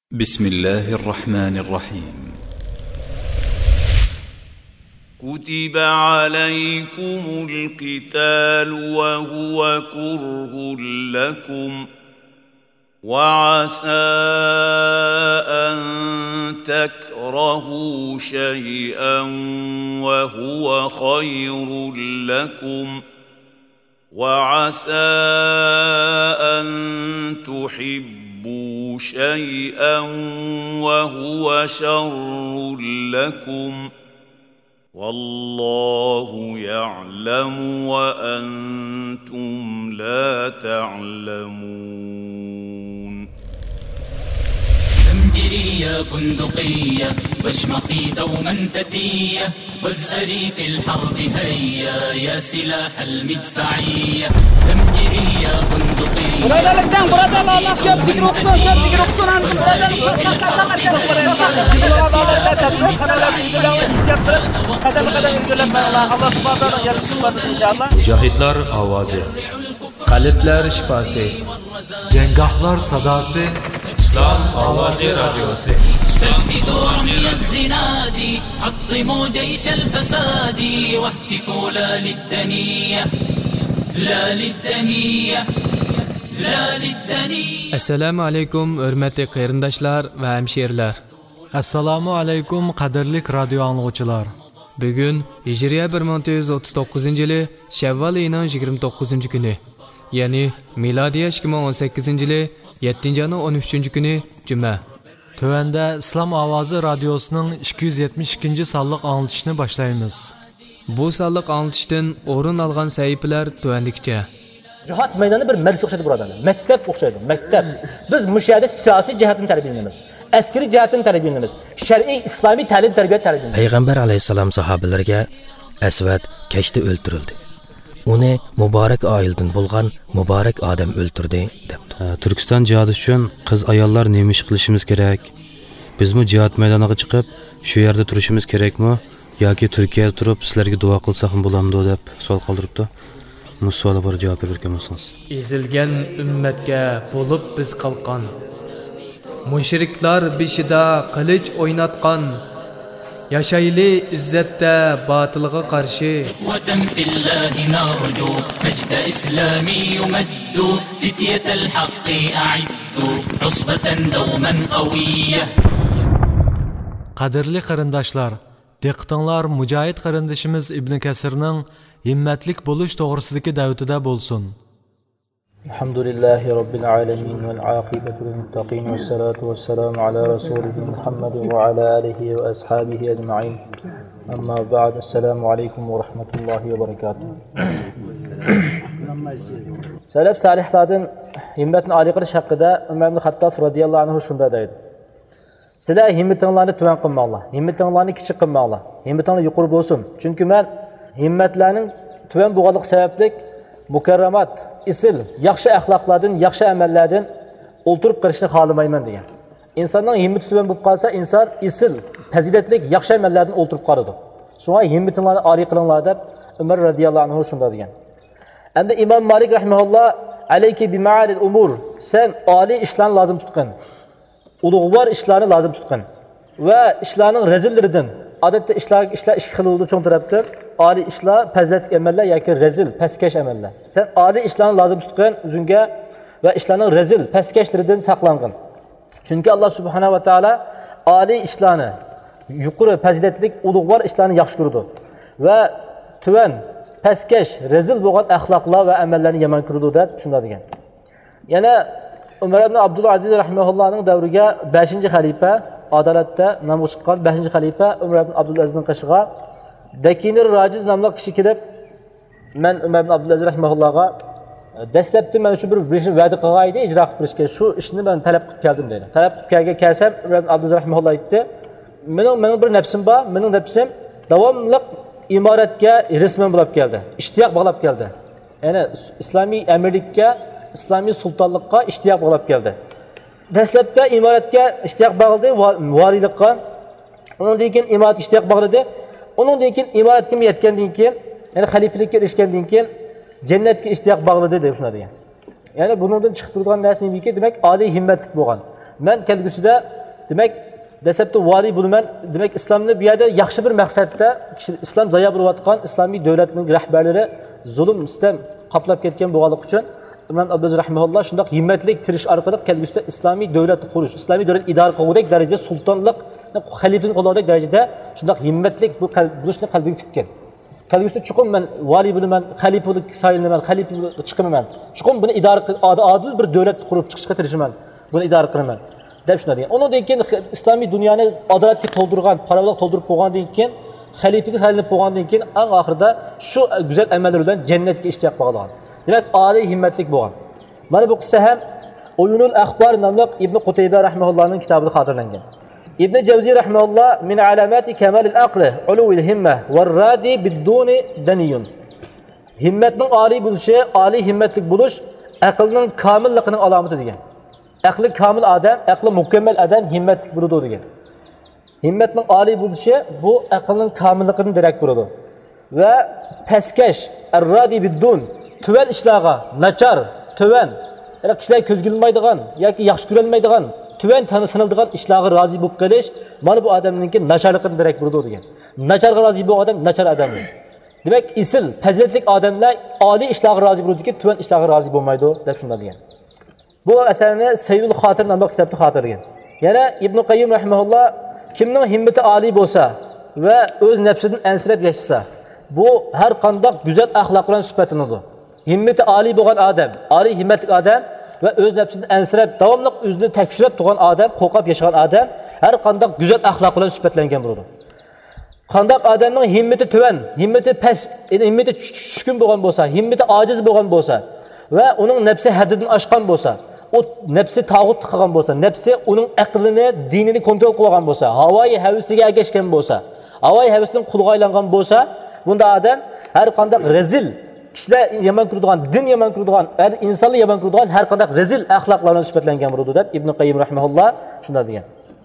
بسم الله الرحمن الرحيم. كتب عليكم القتال وهو كره لكم وعسى أن تكرهوا شيئا وهو خير لكم وعسى أن تحبوا شيئا وهو شر لكم والله يعلم وأنتم لا تعلمون. زمجرية بندقية واشمخي دوما فتية وازأري في الحرب هيا يا سلاح المدفعية. زمجرية بندقية Mücahitler avazı, kalpler şifası, Cengahlar sadası, İslam Avazı Radyosu. سددوا رمي الزناد حطموا جيش الفساد واهتفوا لا للدنية لا للدنية لا للدنية. Assalamu alaykum hörmətli qərindaşlar və həmşehirlər. Assalamu alaykum qadirlik radyo anlıqçılar. Bugün Hicriye 1439 yılı Şevval ayının 29 günü, yani Miladiye 2018 yılı 7. ayının 13 günü Cuma. Tövəndə İslam Avazı Radyosu'nun 272. sallıq anlatışını başlayımız. Bu sallıq anlatışdan orun alğan səhifələr tövəndikcə. Cihat meydanı bir məclis oxşaydı buradan. Məktəb oxşaydı, məktəb. Biz müşahidə siyasi cəhətini tərbiyə edirik. Əskeri cəhətini tərbiyə edirik. Şər'i İslami təlim tərbiyə edirik. Peyğəmbər əleyhissalam sahabelərə Əsvəd keçdi öldürüldü. Onu mübarək aildən bolğan mübarək adam öldürdü debdi. Türkistan cihadı üçün qız ayollar nima ish qilishimiz kerak? Bizmi jihad maydoniga chiqib, shu yerda turishimiz kerakmi yoki Turkiyada turib sizlarga duo qilsaq ham bo'lamdi deb savol qoldiribdi. Bu savolga bir javob bergan bo'lsangiz. Ezilgan ummatga bo'lib biz qalqan. Mushriklar beshida qilich o'ynatgan. Yaşaylı izzette batılığa karşı إخوة في الله نرجو مجد إسلامي يمد فتية الحق أعدوا عصبة دوما قوية. Qadirli qarindaşlar, diqqətinizlər mücahid qarindaşımız İbn Kəsirnin himmetlik buluş doğrusidagi davtida bo'lsin. Elhamdülillahi Rabbil alemin vel aqibatu lil muttaqin ve salatu ve selamu ala Resulina Muhammed ve ala alihi ve ashabihi ecma'in. Amma ba'd, esselamu aleyküm ve rahmetullahi ve berekatuhu. Selef salihlardan himmetin ali qilish haqida Umar ibn Xattob radhiyallohu anhu shunday deydi. Sizlar himmetinglarni tuvan qilmanglar, himmetinglarni kichik qilmanglar. Himmetinglar yuqori bo'lsin. Chunki men himmetlarning tuvan bo'lganlik sababli mukarramat isil, yaxshi axloqlardan, yaxshi amallardan o'ltirib qolishni xohlamayman degan. İnsanın himmati tuvan bo'lib qolsa, inson isil, fazilatli, yaxshi amallardan o'ltirib qoladi. Shunga himmatinglarni oliy qilinglar deb Umar radhiyallohu anhu shunday degan. Endi İmam Malik rahimahulloh alayki bi ma'alil umur, sen oliy ishlarni lozim tutqin. Ulug'vor ishlarni lozim tutqin va ishlarning razillaridan, odatda ishlar ikki xil bo'ladi cho'ng tarafdan. Ali ishlar, fazilatli amallar yoki razil, pastkash amallar. Sen ali ishlarni lozim tutgan o'zingga va ishlarning razil, pastkashlaridan saqlangin. Chunki Alloh subhanahu va taolo ali ishlarni, yuqori fazilatli, ulug'vor ishlarni yaxshi ko'radi va tuvan, pastkash, razil bo'lgan axloqlar va amallarni yomon ko'radi deb shunday degan. Yana Umar ibn Abdul Aziz rahimahullohning davriga 5-xalifa adolatda namoz chiqqan 5-xalifa Umar ibn Abdul Azizning qishig'a Dakinir Raciz namlı kişi kelib, men Umar ibn Abdulaziz rahimahullohga dastlabda men shu bir va'da qilgan edi, ijro qilib berishga. Shu ishni men talab qilib keldim dedi. Talab qilib kelsam, Umar ibn Abdulaziz rahimahulloh aytdi, mening bir nafsim bor, mening nafsim davomli imoratga rasman bo'lib keldi. Ishtiyoq bog'lab keldi. Ya'ni islomiy amirlikka, islomiy sultonlikqa ishtiyoq bog'lab keldi. Dastlabda imoratga ishtiyoq bog'ladi, valiylikqa. Undan keyin imorat ishtiyoq bog'ladi. Onundan keyin imoratga yetgandan keyin, ya'ni xalifalikka erishgandan keyin jannatga ishtiyoq bog'ladi deb shunday degan. Ya'ni bundan chiqib turgan narsa nimaki? Demak, oliy himmatli bo'lgan. Men kelgusida demak dastlabki vali bo'laman, demak islomni bu yerda yaxshi bir maqsadda islom zoya bo'layotgan islomiy davlatning rahbarlari zulm istam qoplab ketgan bo'lganligi uchun Imom Abduz rahimahulloh shunday himmatlik tirish orqali kelgusida islomiy davlat qurish, islomiy davlat idora qilgudek darajada sultonlik, xalifaning qo'lidagi darajada shunday himmatlik bu bo'lishni qalbiga tutgan. Kelgusida chuqur men vali bo'laman, xalifalik saylaman, xalifa chiqaman. Chuqur buni idora adil bir davlat qurib chiqishga tirishaman. Buni idora qilaman deb shunday degan. Undan keyin islomiy dunyoni adolatga to'ldirgan, parovoz to'ldirib qo'ygandan keyin xalifaga saylanib qo'ygandan keyin eng oxirida shu go'zal amallar bilan jannatga ishtiyaq bo'lgan. Demak, oliy himmatlik bo'lgan. Mana bu qissa ham Uyunul Axbar nomli Ibn Qutayba rahimahullohning kitobida xotirlangan. Ibn Javziy rahimahulloh min alamati kamalil aqli ulul himma warradi biduni daniyun. Himmatning oliy bo'lishi, oliy himmatlik bo'lish aqlning komilligining alomati degan. Aqli komil odam, aqli mukammal odam himmatlik bo'ladi degan. Himmatning oliy bo'lishi bu aqlning komilligining darak bo'ladi. Va paskash arradi bidun tuvan ishlarga, nachar, tuvan, kishilar ko'zga ilmaydigan yoki yaxshi ko'rolmaydigan, tuvan taniladigan ishlarga rozi bo'lib qolish, mana bu odamningki nacharligidan darak bo'ladi degan. Nacharga rozi bo'lgan odam nachar odam. Demak, isil, fazilatli odamlar oliy ishlarga rozi bo'ladi-ki, tuvan ishlarga rozi bo'lmaydi deb shunday degan. Bu asarni Sayyidul Xotir nomli kitobda xotirlagan. Yana Ibn Qayyim rahimahulloh kimning himmati oliy bo'lsa va o'z nafsidan ansirab yashasa, bu har qanday go'zal axloq bilan sifatlanadi. Himmati oliy bo'lgan odam, oliy himmatli odam va o'z nafsidan ansirab, davomli o'zini tekshirib turgan odam, qo'rqib yashagan odam har qanday go'zal axloq bilan sifatlangan bo'ladi. Qanday odamning himmati tuvan, himmati past, himmati tushkun bo'lgan bo'lsa, himmati ojiz bo'lgan bo'lsa va uning nafsi haddidan oshgan bo'lsa, o nafsi tağut qilgan bo'lsa, nafsi uning aqlini, dinini kontrol qilgan bo'lsa, havoyi havisiga ergashgan bo'lsa, havoyi havisidan qulga aylangan bo'lsa, bunda odam har qanday rezil, kishilar yomon ko'radigan, din yomon ko'radigan, insonlar yomon ko'radigan har qanday rezil axloqlar bilan sifatlangan bo'ladi deb Ibn Qayyim rahimahulloh shunday degan.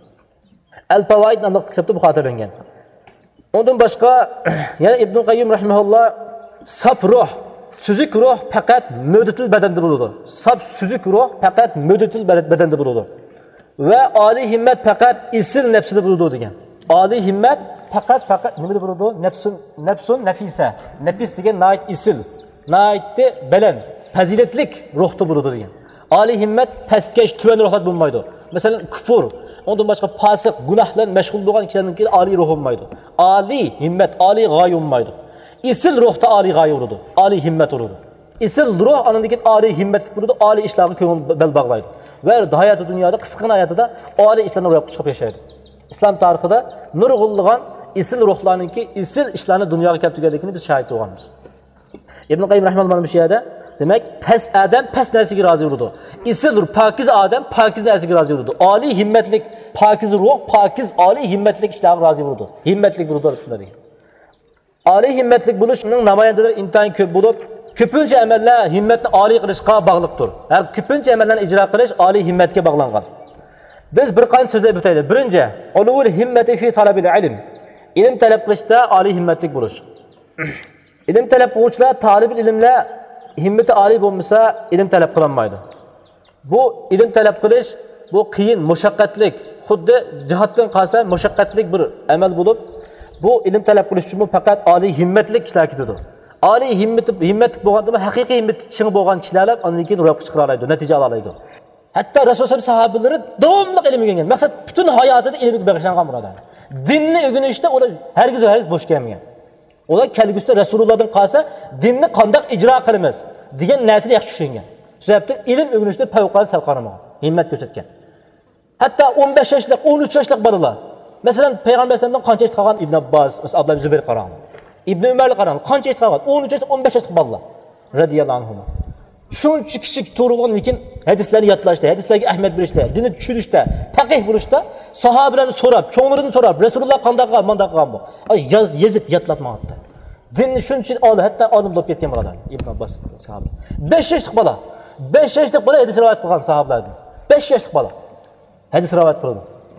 Al-Fawaid nomli kitobda bu xotirlangan. Ondan boshqa yana Ibn Qayyim rahimahulloh saf ruh, süzük ruh faqat müddetil bedende bulunur. Saf süzük ruh faqat müddetil bedende bulunur. Ve âli himmet faqat isil nefsinde bulunur degan. Âli himmet faqat nimede bulunur? Nefsun nefise. Nefis degan nait isil. Naitdi belen, faziletlik ruhda bulunur degan. Âli himmet peskeş, tüven ruhlat bulunmaydı. Mesela küfür, ondan başka fasık, günahla meşgul olan kişilerin âli ruh olmaydı. Âli himmet, âli gaye olmaydı. İsil ruhda âli gaye olurdu, âli himmet olurdu. İsil ruh anındaki âli himmetlik olurdu, âli işlerini köngül bel bağlaydı. Ve hayatı dünyada, kısıkın hayatı da âli işlerini oraya çıkıp yaşaydı. İslam tarihinde nurgulluğun isil ruhlarınki isil işlerini dünyaya keltirgenlikini biz şahit olganız. İbn Qayyim rahimahullah bir şeyde demek pes adam pes nersiga razı olurdu. İsil ruh pakiz adam pakiz nersiga razı olurdu. Âli himmetlik pakiz ruh, pakiz âli himmetlik işlerine razı olurdu. Himmetlik olurdu bunları. Âli himmetlik buluşunun namayandaları imtihan köp bulup, köpünce emeller himmetini âli kılışqa bağlıqtır. Yani köpünce emellerini icra kılış âli himmetke bağlanğan. Biz bir qancha sözler bitayli. Birinci, ulul himmeti fi talabil ilim. İlim talep kılışda âli himmetlik buluş. İlim talep kılışda talib ilimle himmeti âli bulmasa ilim talep kılanmaydı. Bu ilim talep kılış, bu qiyin, mushaqqatlik, xuddi cihatdan qalsa mushaqqatlik bir amel bulup, bu ilim talep kılış üçün faqat âli himmetlik kişiler gidiyor. Âli himmetlik bo'lganda haqiqiy himmet çiğ bo'lgan kişiler ondan keyin ro'yobga chiqara oladi, natija ola oladi. Hatta Rasululloh sahobalari davomli ilm o'rgangan. Maqsad butun hayotida ilmga bag'ishlangan birodar. Dinni o'rganishda ular hargiz bo'sh kelmagan. Ular kelgusida Rasulullohdan qolsa dinni qanday ijro qilamiz degan narsani yaxshi tushungan. Sababdan ilm o'rganishda favqulodda salqanmagan, himmat ko'rsatgan. Hatta 15 yoshlik, 13 yoshlik bolalar Mesela Peygamber Efendimiz'den qancha eşit qalgan İbn Abbas, Abdullah ibn Zubayr qaran. İbn Ömer'li qaran. Qancha eşit qalgan? 13 yoshlik, 15 yoshlik bolalar radiyallahu anhum. Shuncha kichik to'g'rilgan lekin hadislarni yodlashda, hadislarga ahamiyat berishda, dinni tushunishda, faqih bo'lishda sahobalarni so'rab, cho'nglarini so'rab, Rasululloh qanday qilgan, bunday qilgan bu. Yozib yodlatmoqda. Dinni shuncha hatto olim bo'lib ketgan bolalar. İbn Abbas sahoba. 5 yoshlik bola. 5 yoshlik bola hadis rivoyat qilgan sahobalardan. 5 yoshlik bola. Hadis rivoyat qildi.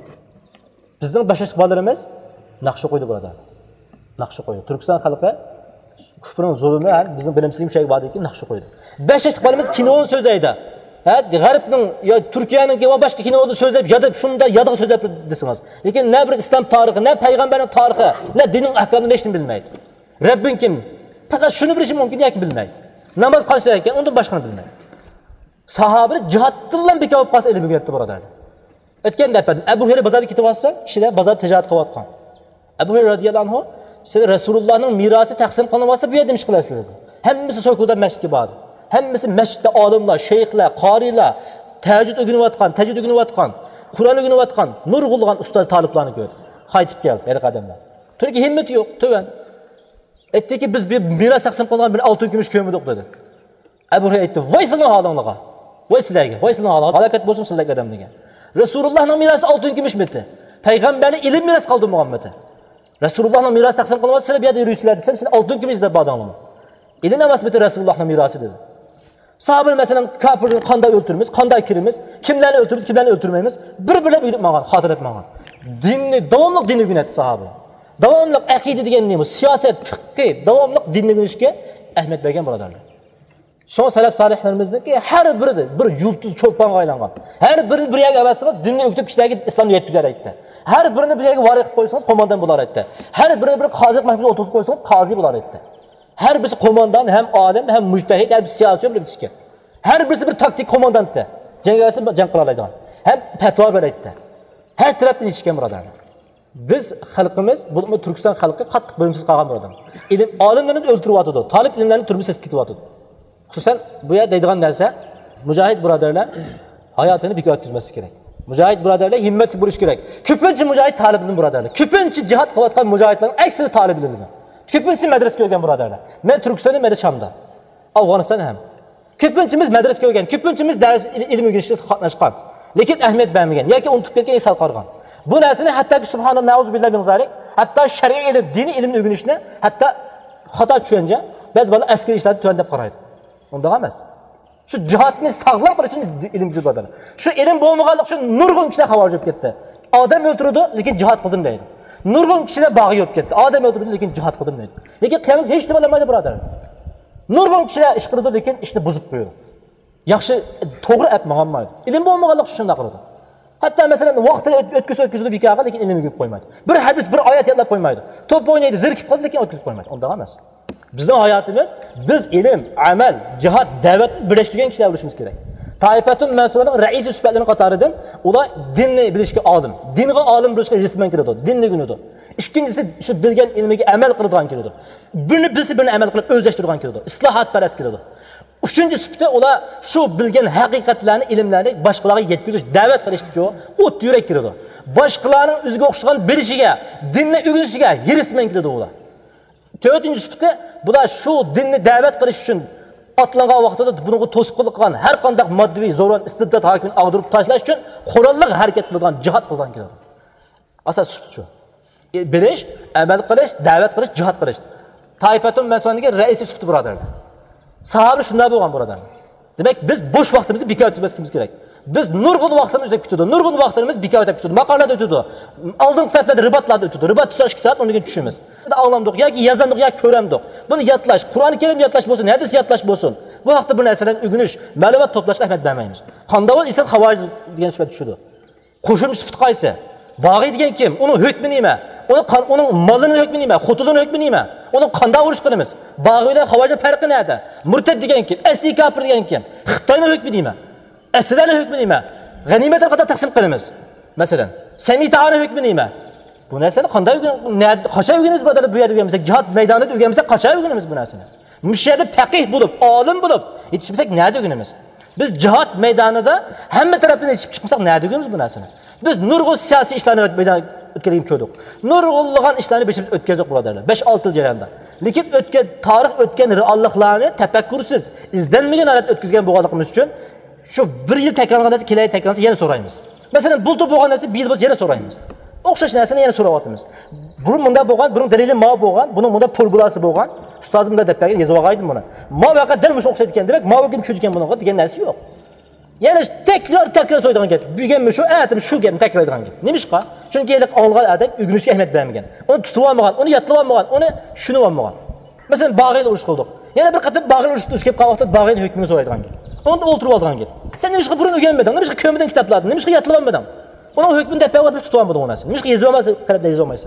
Bizning 5 yoshlik bolalarimiz naqsha qo'ydi burada. Naqsha qo'ydi. Turkiston xalqi kufrning zulmi bizning bilimsizlik şey vardı ki naqsha qo'ydi. 5 yoshlik bolamiz kinoni so'zlaydi. G'arbning yo Turkiyaning va boshqa kinoda so'zlab yodib shunda yodiga so'zlab desiniz. Lekin ne bir islom tarixi, ne payg'ambarning tarixi, ne dinning ahkomini hech kim bilmaydi. Rabbing kim? Faqat shuni bilishi mumkin yoki bilmaydi. Namoz qancha ekan, undan boshqani bilmaydi. Sahobalar jihoddan bekor bo'lib qolsa ilm o'rgatdi birodarlar. O'tgan daf'a Abu Hurayra bozorga ketib olsa, kishilar bozor tijorat qilayotgan. Abu Hurayra radhiyallohu anhu siz Rasulullohning merosi taqsim qilinmasa bu yerda ish qilasizlar dedi. Hammasi so'kuda masjidga bordi. Hammasi masjidda olimlar, shayxlar, qorilar, tahajjud o'qiyotgan, Qur'on o'qiyotgan, nurg'ulg'an ustoz taliblarni ko'rdi. Qaytib keldi, yana qadamlar. Turki himmati yo'q, tuvan. Aytdiki biz bir meros taqsim qilingan bir oltin kumush ko'mdik dedi. Abu Hurayra aytdi: "Voy sizning holingizga. Voy sizlarga, voy sizning holingizga halokat bo'lsin sizlarga odam degan. Rasulullohning merosi oltin kumushmidi? Payg'ambarning ilm meros qoldirmaganmidi? Rasulullohning merosi taqsim qilinmasa sizlar bu yerda yurishlar desam, sen oltin kumush deb badanglar. Ilm emasmidi Rasulullohning merosi dedi. Sahabeler mesela kafirni qanday o'ltiramiz, qanday kiramiz, kimlarni o'ltiramiz, kimlarni o'ltirmaymiz, bir-birlab yuribmagan, xotir etmagan. Dinni, davomli dinni o'rgatdi sahabeler. Davomli aqida degan nima? Siyosat, fiqh, davomli dinni o'rgatishga ahamiyat bergan birodarlar. Son salaf solihlarimizniki har biri bir yulduz cho'lponga aylangan. Har biri bir yerga avasiz dinni o'qitib kishilarga islomni yetkazar aytdi. Har birini bir yerga variq qo'ysangiz qo'mondan bo'lar aytdi. Har biri bir qozi mahkamada o'tirib qo'ysangiz qozi bo'lar aytdi. Her birisi komandan, hem alim, hem müctehid, hem siyasi bir kişi. Her birisi bir taktik komandanttı. Cengaverisi can kılalaydı. Hem petva veretti. Her taraftan ilişken buradarlar. Biz halkımız, bu Türkistan halkı katlık bölümsüz kalgan buradan. İlim, alimlerini öldürüp atıdı. Talip ilimlerini türbü ses kitip atıdı. Hususen bu yer deydiğen derse, mücahit buradarlar hayatını bir götürmesi gerek. Mücahit buradarlar himmetli buluş gerek. Küpünçü mücahit talibinin buradarlar. Küpünçü cihat kıvatkan mücahitlerin eksini talibidir. Köpünçü medrese köygen buradarlar. Ben Türkistan'ın medrese Şam'da. Afganistan'da hem. Köpünçümüz medrese köygen. Köpünçümüz ders ilim öğrenişinde katlaşkan. Lekin ahmet vermegen. Yaki unutup ketken insan qargan. Bu narsani hatta ki subhanallah nauzubillah min zalik. Hatta şer'i ilim, dini ilim öğrenişine hatta hata tushunca biz bana askeri işlerni tuandep qaraydi. Onda emas. Şu cihatni sağlam qilish uchun ilim juda. Şu ilim bo'lmaganlik uchun nurg'un kishilar xabar olib ketdi. Odam o'ltirdi, lekin jihad qildim deydi. Nurg'un kishilar bag'i yo'q ketdi. Odam o'ltirdi, lekin jihad qildim deydi. Lekin qiyomat hech nima bo'lmaydi birodar. Nurg'un kishilar ish qildi, lekin ishni buzib qo'ydi. Yaxshi to'g'ri aytmaganmaydi. Ilm bo'lmaganlik uchun shunday qildi. Hatta masalan vaqtini o'tkazib bikaga, lekin ilmni yigib qo'ymaydi. Bir hadis, bir oyat yodlab qo'ymaydi. To'p o'ynaydi, zirkib qoldi, lekin o'tkazib qo'ymaydi. Unda emas. Bizning hayotimiz biz ilm, amal, jihad, da'vat birlashtirgan kishilar bo'lishimiz kerak. Taifatun Mansuraning raisi sifatlarining qatoridan ular dinni bilishga olim, dinga olim bo'lishga risman kiradi, dinni günüdür. İkincisi şu bilgen ilmiga amal qiladigan kiradi. Birini bilsa birini amal qilib o'zlashtiradigan kiradi. Islohot parast kiradi. Uchinchi sifati ular shu bilgan haqiqatlarni, ilmlarni boshqalarga yetkazish, da'vat qilishga o't yurak kiradi. Boshqalarning o'ziga o'xshagan bilishiga, dinni o'rganishiga risman kiradi ular. To'rtinchi sifati bular shu dinni da'vat qilish uchun atlangan vaqtida bunga to'sqinlik qilgan har qanday moddiy zo'ron istibdod hokimini ag'dirib tashlash uchun qurolli harakat qilgan, jihad qilgan keladi. Asas shu. Bilish, amal qilish, da'vat qilish, jihad qilish. Taifatun Mansuraning raisi sifati birodarlar. Sahoba shunday bo'lgan birodarlar. Demak, biz bo'sh vaqtimizni bekor o'tkazmasligimiz kerak. Biz nurg'un vaqtimiz o'tib ketdi. Nurg'un vaqtimiz bekor o'tib ketdi. Maqollarda o'tdi. Oldingi saytlarda ribatlarda o'tdi. Ribat tutsa 2 soat, undan tushimiz. Anglamdik yoki yozamdik yoki ko'ramdik. Buni yodlash, Qur'oni Karim yodlash bo'lsin, hadis yodlash bo'lsin. Bu vaqtda bu narsalarni o'rganish, ma'lumot to'plashga ahamiyat bermaymiz. Qanday bo'lsa inson xavaj degan sifat tushadi. Qo'shimcha sifat qaysi? Bag'iy degan kim? Uning hukmi nima? Uning molining hukmi nima? Xutulining hukmi nima? Uni qanday urush qilamiz? Bag'iylar xavajlar farqi nima? Murtad degan kim? Asli kafir degan kim? Xitoyning hukmi nima? Asrlarning hukmi nima? G'animatlar qanday taqsim qilamiz? Masalan, Samita'ning hukmi nima? Bu narsani qanday qachon o'rganamiz birodarlar? Bu yerda o'rganmasak, jihad maydonida o'rganmasak qachon o'rganamiz bu narsani? Mushayda faqih bo'lib, olim bo'lib yetishmasak nima o'rganamiz? Biz jihad maydonida hamma tarafdan yetishib chiqmasak nima o'rganamiz bu narsani? Biz nurg'un siyosiy ishlarni maydonga o'tkazib ko'rdik. Nurg'unlagan ishlarni biz o'tkazdik birodarlar. 5-6 yil jarayonda. Lekin o'tgan tarix, o'tgan realliklarni tafakkursiz, izlanmagan holatda o'tkazgan bo'lganligimiz uchun shu 1 yil takrorlangan narsa kelay takrorlansa yana so'raymiz. Masalan, bultur bo'lgan narsa bir yil biz yana so'raymiz. O'xshash narsani yana so'rayapmiz. Buni bunda bo'lgan, buning dalili ma bo'lgan, buning bunda formulasi bo'lgan. Ustozim bunda deb bergan, yozib olgaydim buni. Ma vaqa dalmish o'xshaydi ekan, demak, ma kim tushdi ekan bunga degan narsa yo'q. Yani tekrar so'ydigan gap. Bugunmi shu, atim shu gapni takrorlaydigan gap. Nimishqa? Chunki yiliq olgan adam o'rganishga ahamiyat bermagan. Uni tutib olmagan, uni yatlab olmagan, uni tushunib olmagan. Masalan, bag'iyni urush qildik. Yana bir qator bag'iyni urush kelib qolib, bag'iyni hukmini so'raydigan gap. Uni o'ltirib olgan gap. Sen nima ishga burun o'rganmading? Nima ishga ko'miding kitoblarni? Nima ishga yodlab olmading? Uning hukmini deb o'tib tutib olmading u narsani. Nima ishga yozib olmasang, qalbda yozib olmaysan.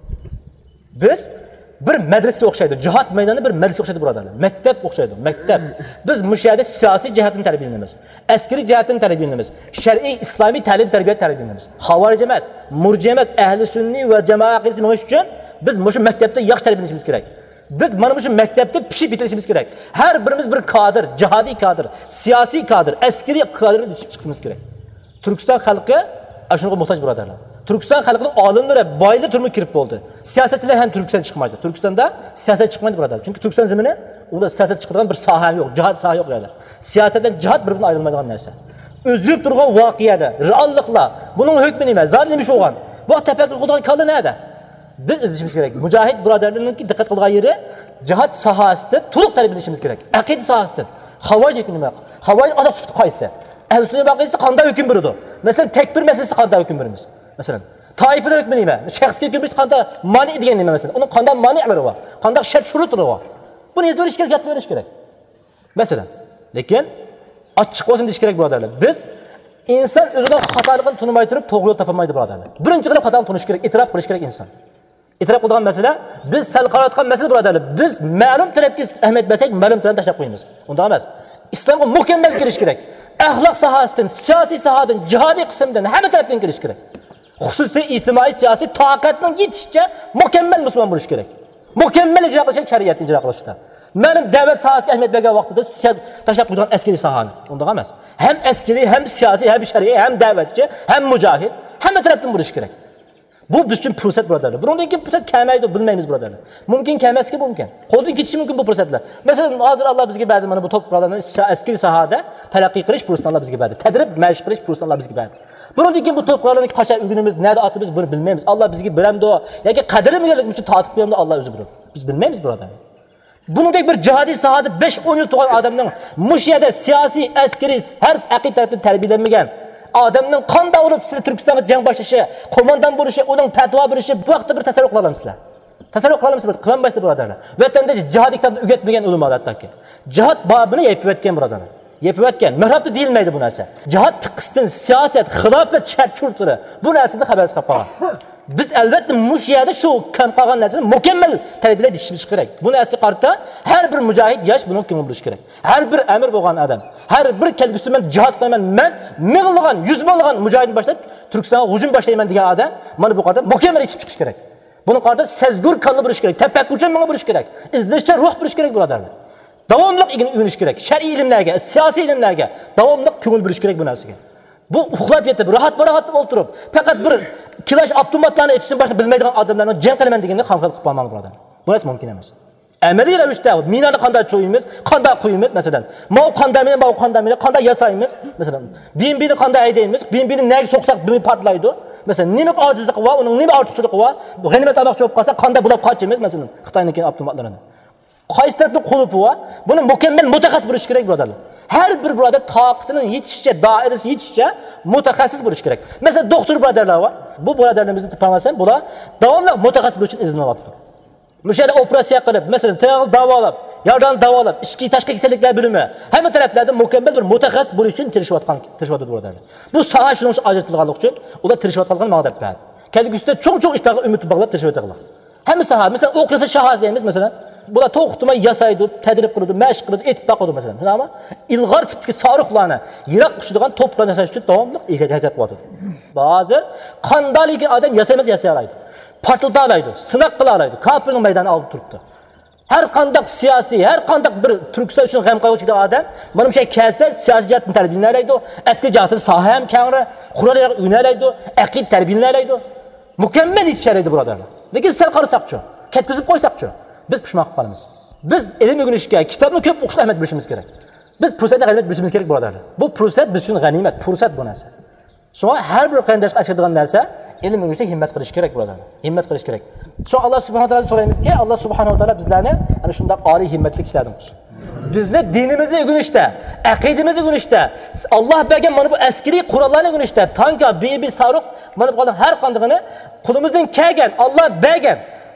Biz bir madrasaga o'xshaydi. Jihad maydoni bir madrasaga o'xshaydi birodarlar. Maktab o'xshaydi. Maktab. Biz mushayada siyosiy jihatdan tarbiyalanamiz. Askariy jihatdan tarbiyalanamiz. Shar'iy islomiy ta'lim tarbiyat tarbiyalanamiz. Xavarij emas, murji emas, ahli sunniy va jamoa aqidasi bo'lish uchun biz shu maktabda yaxshi tarbiyalanishimiz kerak. Biz mana shu maktabda pishib bitirishimiz kerak. Har birimiz bir kadr, jihodiy kadr, siyosiy kadr, askariy kadrni yetishib chiqishimiz kerak. Turkiston xalqi shunga muhtoj birodarlar. Turkiston xalqining olimlari, boylar turmuş kirib bo'ldi. Siyosatchilar ham Turkiston chiqmaydi. Turkistonda siyosat chiqmaydi birodarlar. Chunki Turkiston zemini unda siyosat chiqadigan bir soha yo'q, jihad soha yo'q ularda. Siyosatdan jihad bir-biridan ayrilmaydigan narsa. O'zib turgan voqeada, realliklar, buning hukmi nima? Zalim ish bo'lgan. Bu tafakkur qilgan kalda nada? Biz izlashimiz kerak. Mujohid birodarlarning diqqat qilgan yeri jihad sohasida to'liq tarbiyalanishimiz kerak. Aqida sohasida. Xavaj nima? Xavaj asof sifat qaysi? Ahl sunna baqisi qanday hukm beradi? Masalan, takbir masalasi qanday hukm beramiz? Masalan, toifalar hukmi nima? Shaxsga hukm qanday mani degan nima masalan? Uning qanday mani'lari bor? Qanday shart shurutlari bor? Buni yozib kerak, yodlab olish kerak. Masalan, lekin ochiq bo'lsin deyish kerak birodarlar. Biz inson o'zining xatoligini tunmay turib to'g'ri yo'l topolmaydi birodarlar. Birinchi qilib xatoni tunish kerak, e'tirof qilish kerak inson. E'tirof qilgan masala biz sal qarayotgan masala birodarlar. Biz ma'lum tarafga ahamiyat bersak, ma'lum tarafni tashlab qo'yamiz. Unda emas. Islomga mukammal kirish kerak. Axloq sohasidan, siyosiy sohadan, jihodiy qismdan hamma tarafdan kirish kerak. Xususiy ijtimoiy siyosiy toqatning yetishicha mukammal musulmon bo'lish kerak. Mukammal ijro qilish shariatni ijro qilishda. Mening davlat sohasiga ahamiyat bergan vaqtida tashlab qo'ygan askariy sohani, unda emas. Ham askariy, ham siyosiy, ham shariy, ham da'vatchi, ham mujohid, hamma tarafdan bo'lish kerak. Bu biz uchun fursat birodarlar. Bundan keyin fursat kelmaydi, bilmaymiz birodarlar. Mumkin kelmaski mumkin. Qo'ldan ketishi mumkin bu fursatlar. Masalan, hozir Alloh bizga berdi mana bu top birodarlarni askariy sohada taraqqiy qilish fursatini Alloh bizga berdi. Tadrib, mashq qilish fursatini Alloh bizga berdi. Bundan keyin bu top birodarlarni qachon o'rganimiz, nada otimiz buni bilmaymiz. Alloh bizga beramdi yoki qadrimiga uchun tatib qo'yamdi, Alloh o'zi biladi. Biz bilmaymiz birodarlar. Buningdek bir jihodiy sohada 5-10 yil turgan odamning mushiyada siyosiy, askariy har aqid tarafdan tarbiyalanmagan odamning qanday bo'lib siz Turkistonga jang boshlashi, qo'mondan bo'lishi, uning fatvo berishi bu vaqtda bir tasavvur qila olamsizlar. Tasavvur qila olamsizlar, qilolmaysizlar birodarlar. Vatanda jihod kitobini o'rgatmagan ulamolarki. Jihod babini yepib o'tgan birodarlar. Yepib o'tgan. Mihrobda deyilmaydi bu narsa. Jihod fiqhdan, siyosat, xilofat shart-shurtlari bu narsadan xabarsiz qolib qolgan. Biz albatta mushiyada shu kam qolgan narsani mukammal tarbiyalab yetishimiz kerak. Bu narsa qarta har bir mujohid yosh buni ko'ngil bo'lish kerak. Har bir amir bo'lgan odam, har bir kelgusi men jihad qilaman, men minglagan, yuz minglagan mujohidni boshlab Turkistonga hujum boshlayman degan odam mana bu qarta mukammal yetib chiqish kerak. Buni qarta sezgur qalbi bo'lish kerak, tafakkurchi bo'lish kerak, izlashcha ruh bo'lish kerak birodarlar. Davomli o'rganish kerak, shar'iy ilmlarga, siyosiy ilmlarga davomli ko'ngil bo'lish kerak bu narsaga. Bu uxlab yetib, rahat o'tirib, faqat bir kilash avtomatlarni etishni boshqa bilmaydigan odamlarni jang qilaman deganda xalq qilib qolmang birodar. Bu narsa mumkin emas. Amaliy ravishda minani qanday cho'yimiz, qanday qo'yimiz, masalan, mau qanday yasaymiz, masalan, bini qanday haydaymiz, bini nega so'qsak bini partlaydi. Masalan, nima ojizligi va uning nima ortiqchiligi va g'animat olmoqchi bo'lib qolsa qanday bulab qochimiz, masalan, Xitoyning avtomatlarini. Qaysi tarafdan qulupi va buni mukammal mutaxassis bo'lish kerak birodarlar. Har bir birodar toqatining yetishicha, doirasi yetishicha mutaxassis bo'lish kerak. Masalan, doktor birodarlar va bu birodarlarimizni tanlasam, bular davomli mutaxassis bo'lish uchun izn olyapti. Mushada operatsiya qilib, masalan, tayyor davolab, yordam davolab, ichki tashqi kasalliklar bilimi, hamma taraflarda mukammal bir mutaxassis bo'lish uchun tirishayotgan birodarlar. Bu soha shunga ajratilganligi uchun ular tirishayotgan ma'noda bor. Kelgusida cho'ng-cho'ng ishlarga umid bog'lab tirishayotganlar. Hamma soha, masalan, o'qisa shahaz deymiz, masalan, bular to'xtamay yasaydi, tadrib qiladi, mashq qiladi, etib baqadi masalan. Shunami? Ilg'or tipdagi sariqlarni, yiroq ushadigan to'plarni yasash uchun davomli harakat qiladi. Hozir qandaylik odam yasay oladi. Partılda oladi, sinaq qila oladi. Kofirning maydoni olib turibdi. Har qanday siyosiy, har qanday bir Turkiston uchun g'am qo'yuvchi odam mana bu kelsa siyosiy jihatdan tarbiyalanadi, askar jihatdan soha ham kengri, qurollar o'ynalaydi, aqid tarbiyalanadi. Mukammal yetishadi birodarlar. Lekin sal qarasak-chi, ketkizib qo'ysak-chi, biz pishmoq qolamiz. Biz ilm o'rganishga, kitobni ko'p o'qishga ahamiyat berishimiz kerak. Biz fursatga ahamiyat berishimiz kerak birodarlar. Bu fursat biz uchun g'animat, fursat bu narsa. Shunga har bir qarindosh ashiradigan narsa ilm o'rganishga himmat qilish kerak birodarlar. Himmat qilish kerak. Shu Alloh subhanahu va taolo so'raymizki, Alloh subhanahu va taolo bizlarni ana shunday oliy himmatli kishilardan qilsin. Bizni dinimizni o'rganishda, aqidamizni o'rganishda, Alloh bergan mana bu askariy qurollarni o'rganishda, tanka, bibi, saruq, mana bu har qandig'ini qo'limizdan kelgan, Alloh bergan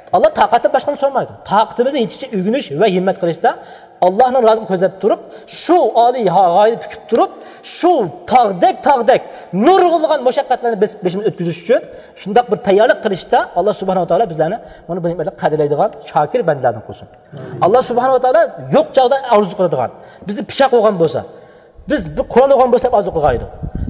Allah taqatdan boshqani so'ramaydi. Taqatimizni yetishga o'rganish va himmat qilishda Allohning roziligini ko'zlab turib, shu oliy g'oyani tikib turib, shu tog'dek nurg'ulg'an mushaqqatlarni beshimiz o'tkazish uchun shundoq bir tayyorlik qilishda Alloh subhanahu va taolo bizlarni mana bu nimalarni qadrlaydigan shokir bandalardan qilsin. Alloh subhanahu va taolo yo'q joyda orzu qiladigan, bizni pishaq olgan bo'lsa, biz bir Qur'on o'qigan bo'lsak orzu qilgaydi.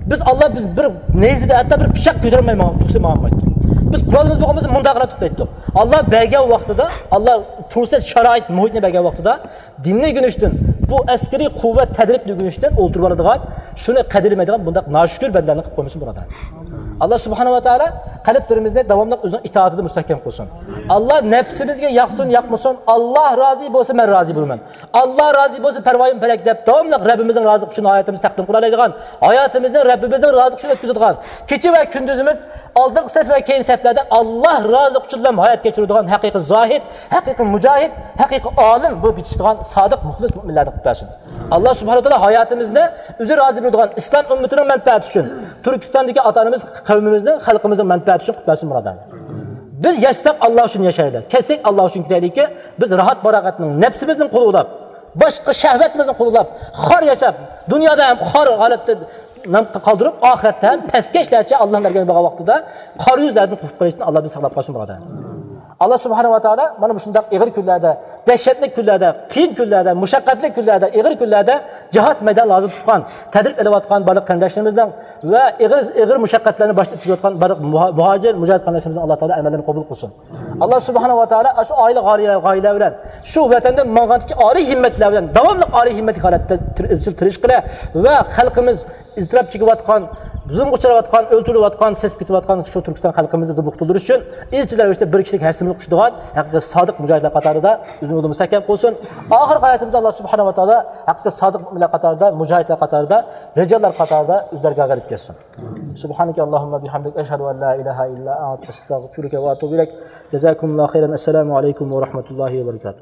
Biz bir nezida hatta bir pishaq ko'tarmayman, to'xtamaydi. Biz Qur'onimiz bo'lganimiz munda qilib tutaydik. Allah bergan vaqtida, Allah fursat sharoit muhitni bergan vaqtida dinni günüşdən, bu askeri quvvat tadribli günüşdən o'ltirib oladigan, shuni qadrlamaydigan bundaq noshukr bandalarni qilib qo'ymasin burada. Allah subhanahu va taolo qalblarimizda davomli o'zining itoatida mustahkam qilsin. Allah nafsimizga yoqsin, yoqmasin, Allah rozi bo'lsa men rozi bo'laman. Allah rozi bo'lsa parvoyim falak deb davomli Rabbimizning roziligi uchun hayotimizni taqdim qilaydigan, hayotimizni Rabbimizning roziligi uchun o'tkazadigan, kecha va kunduzimiz oldingi saf va keyin saflarda Allah roziligi uchun hayot kechiradigan haqiqiy zohid, haqiqiy mujohid, haqiqiy olim bu bitishdigan sodiq muxlis mu'minlarni qilib bersin. Allah subhanahu va taolo hayotimizni o'zi rozi bo'ladigan islom ummatining manfaati uchun, Turkistondagi otanamiz qavmimizning, xalqimizning manfaati uchun qilib bersin birodar. Biz yashsak Allah uchun yashaylik, ketsak Allah uchun ketaylikki, biz rahat baroqatning nafsimizning qo'lida, boshqa shahvatimizning qo'lida xor yashab, dunyoda ham xor holatda nam qoldirib, oxiratda ham pastga ishlarcha Alloh bergan bo'lgan vaqtida qor yuzlarni quvib qo'yishdan Alloh bizni saqlab qolsin birodar. Allah subhanahu va taolo mana bu shunday ig'ir kunlarda, dahshatli kunlarda, qiyin kunlarda, mushaqqatli kunlarda, ig'ir kunlarda jihad maydon lozim tutgan, tadrib elayotgan barliq qarindoshlarimizdan va ig'ir mushaqqatlarni boshda tutayotgan barliq muhojir, mujahid qarindoshlarimizdan Alloh taolo amallarini qabul qilsin. Allah subhanahu va taolo shu oila g'oyalar bilan, shu vatanda mang'andagi oliy himmatlar bilan davomli oliy himmatli holatda izchil tirish qila va xalqimiz iztirob chekayotgan, zulm uchrayotgan, o'ltirilayotgan, sesib ketayotgan shu Turkiston xalqimizni qutqarish uchun izchil ravishda bir kishilik hassimni qushdigan haqiqiy sodiq mujohidlar qatorida o'zini mustahkam qilsin. Oxir hayotimizni Alloh subhanahu va taolo haqiqiy sodiq mu'minlar qatorida, mujohidlar qatorida, rijallar qatorida o'zlariga g'alib kelsin. Subhanaka Allohumma bihamdik ashhadu an la ilaha illa anta astag'firuka va atubu ilayk. Jazakumullohu xayran. Assalomu alaykum va rahmatullohi va barakatuh.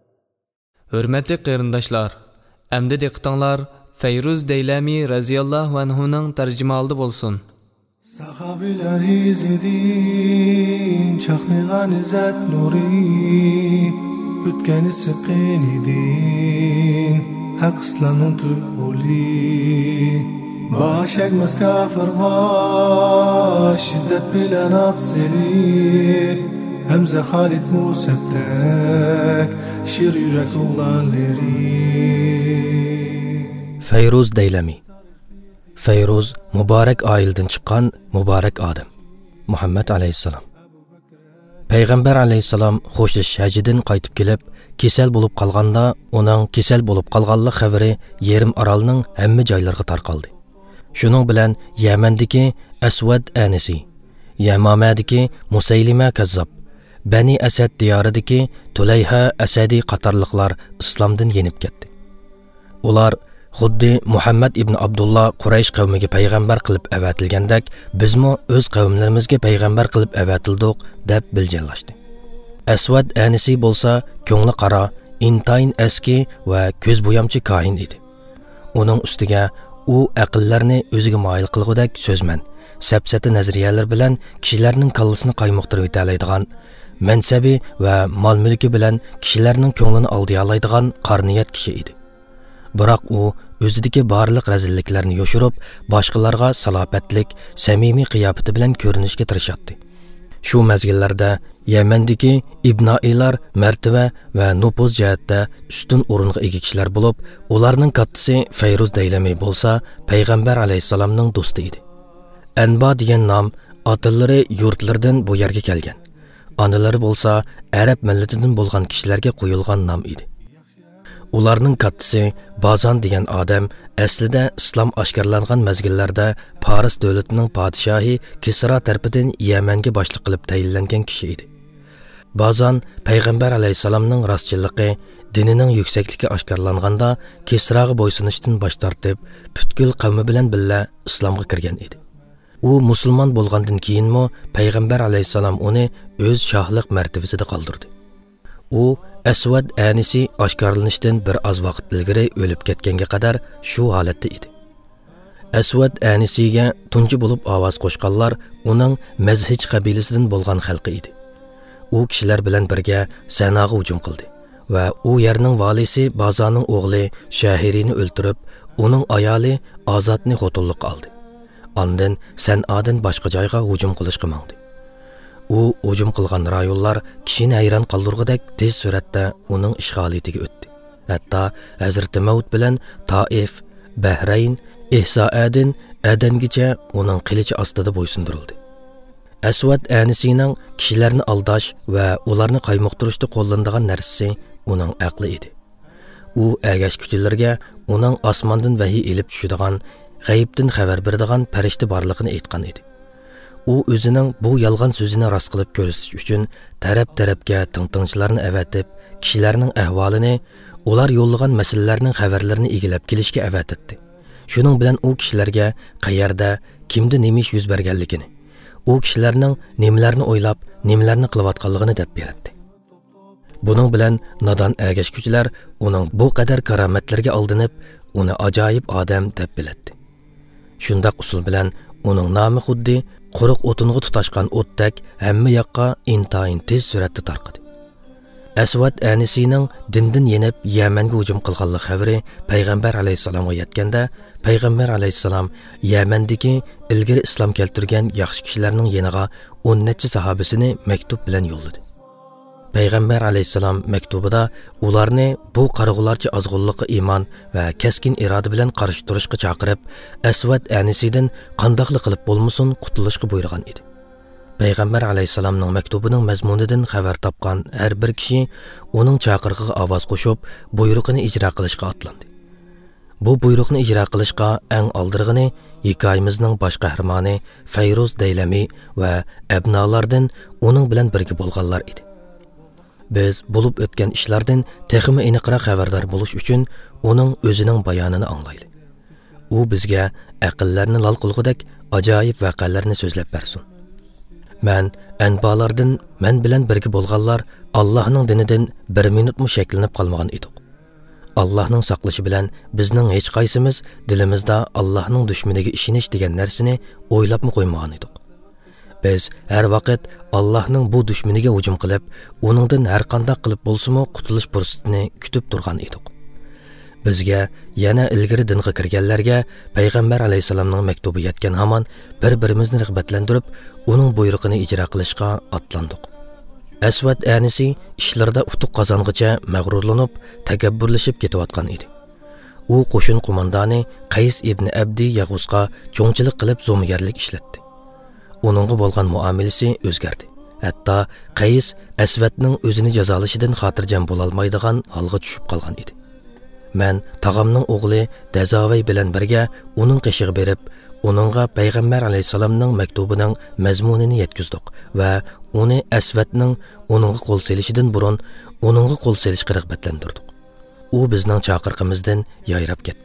Hurmatli qarindoshlar, endi diqqatinglar Feyruz Deylami raziyallohu anhuning tarjimalida bo'lsin. Sahabilar izidin, chaqnagan izzat nuri, o'tgani siqin idin, haq islomning tubuli. Boshagmas kafirlar, shiddat bilan atselir, Hamza Khalid Musabdak, shir yurak o'g'lonlari. Feyruz Deylami. Feyruz muborak oildan chiqqan muborak odam. Muhammad alayhissalom. Payg'ambar alayhissalom xo'shish hajidan qaytib kelib, kasal bo'lib qolganda, uning kasal bo'lib qolganlik xabari yarim orolning hamma joylariga tarqaldi. Shuning bilan Yamandagi Aswad Anisi, Yamamadagi Musaylima Kazzab, Bani Asad diyoridagi Tulayha Asadi qatorliqlar islomdan yenib ketdi. Ular xuddi Muhammad ibn Abdullah Quraysh qavmiga payg'ambar qilib avatilgandek, bizmo o'z qavmlarimizga payg'ambar qilib avatildik deb biljallashdi. Aswad Anisi bo'lsa, ko'ngli qara, intayin eski va ko'z bo'yamchi kahin edi. Uning ustiga u aqllarni o'ziga moyil qilgudek so'zman, sapsati nazariyalar bilan kishilarning kallasini qaymoqtirib o'talaydigan, mansabi va mol-mulki bilan kishilarning ko'nglini oldiya oladigan qarniyat kishi edi. Biroq u o'zidagi barliq razilliklarni yoshirib, boshqalarga salobatlik, samimiy qiyofati bilan ko'rinishga tirishadi. Shu mazgillarda Yamandagi ibnoilar martaba va nupuz jihatda ustun o'ringa ega kishilar bo'lib, ularning kattasi Feyruz Deylami bo'lsa, payg'ambar alayhisalomning do'sti edi. Anba degan nom otillari yurtlardan bu yerga kelgan. Onalari bo'lsa arab millatidan bo'lgan kishilarga qo'yilgan nom edi. Ularning kattasi Bazan degan odam aslida islom oshkorlangan mazgillarda Paris davlatining podshohi Kisra tarafidan Yamanga boshliq qilib tayinlangan kishi edi. Bazan payg'ambar alayhisalomning rostchilligi, dinining yuksakligi oshkorlanganda Kisraga bo'ysunishdan bosh tortib, butkul qavmi bilan birga islomga kirgan edi. U musulmon bo'lgandan keyinmi payg'ambar alayhisalom uni o'z shohlik martabasida qoldirdi. U Aswad Anisi oshkorlanishdan bir oz vaqt ilgari o'lib ketganga qadar shu holatda edi. Aswad Anisiga tunji bo'lib ovoz qo'shganlar uning Mazhij qabilasidan bo'lgan xalqi edi. u kishilar bilan birga Sanaga hujum qildi va u yerning valisi Bazoning o'g'li Shahirini o'ltirib, uning ayoli Azatni xotinlikqa oldi. Ondan Sanadan boshqa joyga hujum qilishga mangdi. U hujum qilgan rayonlar kishini hayron qoldirgudek tez suratda uning ishg'oliyatiga o'tdi. Hatto Hazrat Mavd bilan Taif, Bahrayn, Ihsoadin, Adangacha uning qilichi ostida bo'ysundirildi. Aswad Anisining kishilarni aldash va ularni qaymoqtirishda qo'llanadigan narsasi uning aqli edi. U agash kuchlarga uning osmondan vahiy elib tushadigan, g'aybdan xabar beradigan farishta borligini aytgan edi. U o'zining bu yolg'on so'zini rost qilib ko'rsatish uchun taraf-tarafga tingtingchilarni avatib, kishilarning ahvolini, ular yo'llagan masalalarning xabarlarini egilab kelishga avatdi. Shuning bilan u kishilarga qayerda, kimda nima ish yuz berganligini, u kishilarning nimalarni o'ylab, nimalarni qilayotganligini deb berdi. Buning bilan nodon agashkuchilar uning bu qadar karomatlarga aldinib, uni ajoyib odam deb biladi. Shundaq usul bilan uning nomi xuddi quruq o'tinga tutashgan o'tdak hamma yoqqa intayin tez suratda tarqadi. Aswad Anisining dindan yenib Yamanga hujum qilganligi xabari Payg'ambar alayhisalomga yetganda, Payg'ambar alayhisalom Yamandagi ilgari islom keltirgan yaxshi kishilarning yeniga 10 necha sahobasini maktub bilan yo'lladi. Payg'ambar alayhisalom maktubida ularni bu qarg'ularcha azg'unlikqa iymon va keskin iroda bilan qarshi turishga chaqirib, Aswad Anisidan qandoqli qilib bo'lmasin qutulishga buyurgan edi. Payg'ambar alayhisalomning maktubining mazmunidan xabar topgan har bir kishi uning chaqirig'iga ovoz qo'shib, buyruqini ijro qilishga otlandi. Bu buyruqni ijro qilishga eng oldirg'ini hikoyamizning bosh qahramoni Fayruz Daylami va abnolardan uning bilan birga bo'lganlar edi. Biz bo'lib o'tgan ishlardan texmi aniqroq xabardor bo'lish uchun uning o'zining bayonini anglaylik. U bizga aqllarni lol qilgudek ajoyib voqealarni so'zlab bersin. Men anbalardan men bilan birga bo'lganlar Allohning dinidan 1 minutmi shaklanib qolmagan edik. Allohning saqlashi bilan bizning hech qaysimiz dilimizda Allohning dushmaniga ishonish degan narsani o'ylabmi qo'ymagan edik. Biz har vaqt Allohning bu dushmaniga hujum qilib, uningdan har qanday qilib bo'lsa-mo qutulish fursatini kutib turgan edik. Bizga yana ilgari dinga kirganlarga Payg'ambar alayhisalomning maktubi yetgan hamon bir-birimizni rag'batlantirib, uning buyrug'ini ijro qilishga otlandik. Aswad Anisi ishlarda utuq qozongicha mag'rurlanib, takabburlashib ketayotgan edi. U qo'shin qo'mondoni Qays ibn Abdi Yag'uzga cho'ngchilik qilib zo'migarlik ishlatdi. Uningga bo'lgan muomalasi o'zgardi. Hatto Qays Aswadning o'zini jazolashidan xotirjam bo'la olmaydigan holga tushib qolgan edi. Men tag'amning o'g'li Dazavay bilan birga uning qishig'i berib, uningga Payg'ambar alayhisalomning maktubining mazmunini yetkazdik va uni Aswadning uningga qo'l selishidan burun uningga qo'l selishga rag'batlantirdik. U bizning chaqiriqimizdan yayrab ketdi.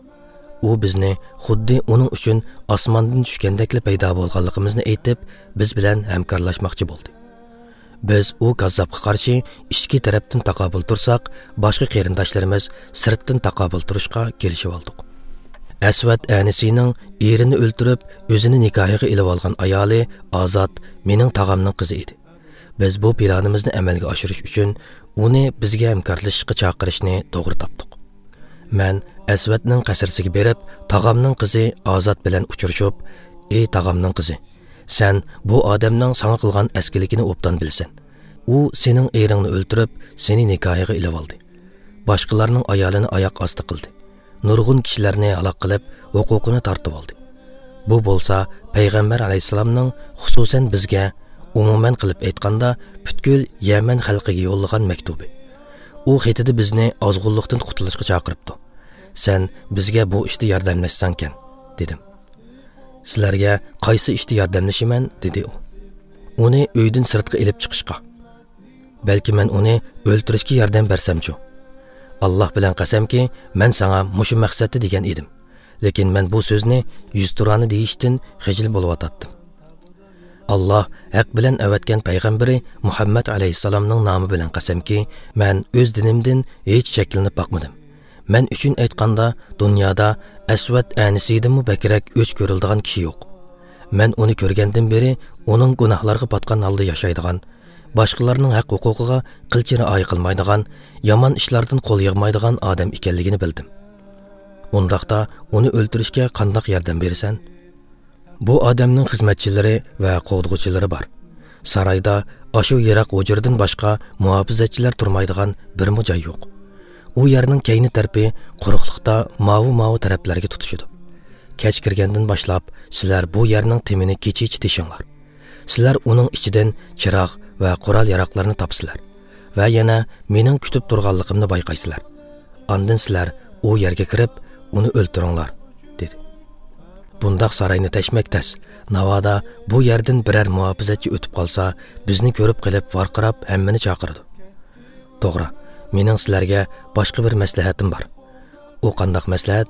U bizni xuddi uning uchun osmondan tushgandekli paydo bo'lganligimizni aytib, biz bilan hamkorlashmoqchi bo'ldi. Biz u kazzobga qarshi ikki tarafdan taqobil tursak, boshqa qarindoshlarimiz sirtdan taqobil turishga kelishib oldik. Aswad Anisining erini o'ltirib, o'zini nikohiga ilib olgan ayoli Azat mening tog'amning qizi edi. Biz bu planimizni amalga oshirish uchun uni bizga hamkorlashishga chaqirishni to'g'ri topdik. Men Aswadning qasrsiga berib, tog'amning qizi Azat bilan uchrashib, "Ey tog'amning qizi, sen bu odamning sana qilgan askiligini obdan bilsan. U sening eringni o'ltirib, seni nikohiga ilib oldi. Boshqalarning ayolini oyoq osti qildi. Nurg'un kishilarni halok qilib, huquqini tortib oldi. Bu bo'lsa, Payg'ambar alayhisalomning xususan bizga umuman qilib aytganda butkul Yaman xalqiga yo'llagan maktubi. U xatida bizni ozg'unlikdan qutulishga chaqiribdi. Sen bizga bu ishda yordamlashsankan, dedim. Sizlarga qaysi ishda yordamlashaman, dedi u. Uni uydan sirtqa ilib chiqishga. Balki men uni o'ltirishga yordam bersam-chu. Alloh bilan qasamki, men senga mushu maqsadda degan edim. Lekin men bu so'zni yuzturani deyishdan xijil bo'layotdim. Alloh haq bilan avatgan payg'ambari Muhammad alayhisalomning nomi bilan qasamki, men o'z dinimdan hech shaklanib boqmadim. Men uchun aytganda, dunyoda Aswad Anisidanmi bakrak o'ch ko'riladigan kishi yo'q. Men uni ko'rgandan beri uning gunohlarga botgan holda yashaydigan, boshqalarning haq-huquqiga qilchini rioya qilmaydigan, yomon ishlardan qo'l yig'maydigan odam ekanligini bildim. Undaqda uni o'ldirishga qanday yordam berasan? Bu odamning xizmatchilari va qo'g'dug'uchilari bor. Saroyda ashu yiroq hujurdan boshqa muhofizatchilar turmaydigan bir joy yo'q. U yerning keyni tarafi quruqliqda mavu taraflarga tutishidi. Kech kirgandan boshlab sizlar bu yerning temini kechichi teshinglar. Sizlar uning ichidan chiroq va qurol yaroqlarni topsizlar va yana mening kutib turganligimni bayqaysizlar. Ondan sizlar u yerga kirib uni o'ldiringlar, dedi. Bundaq saroyni tashmaktas, navoda bu yerdan biror muhofizatchi o'tib qolsa, bizni ko'rib qilib varqirab hammani chaqirdi. To'g'ri, mening sizlarga boshqa bir maslahatim bor. U qandoq maslahat?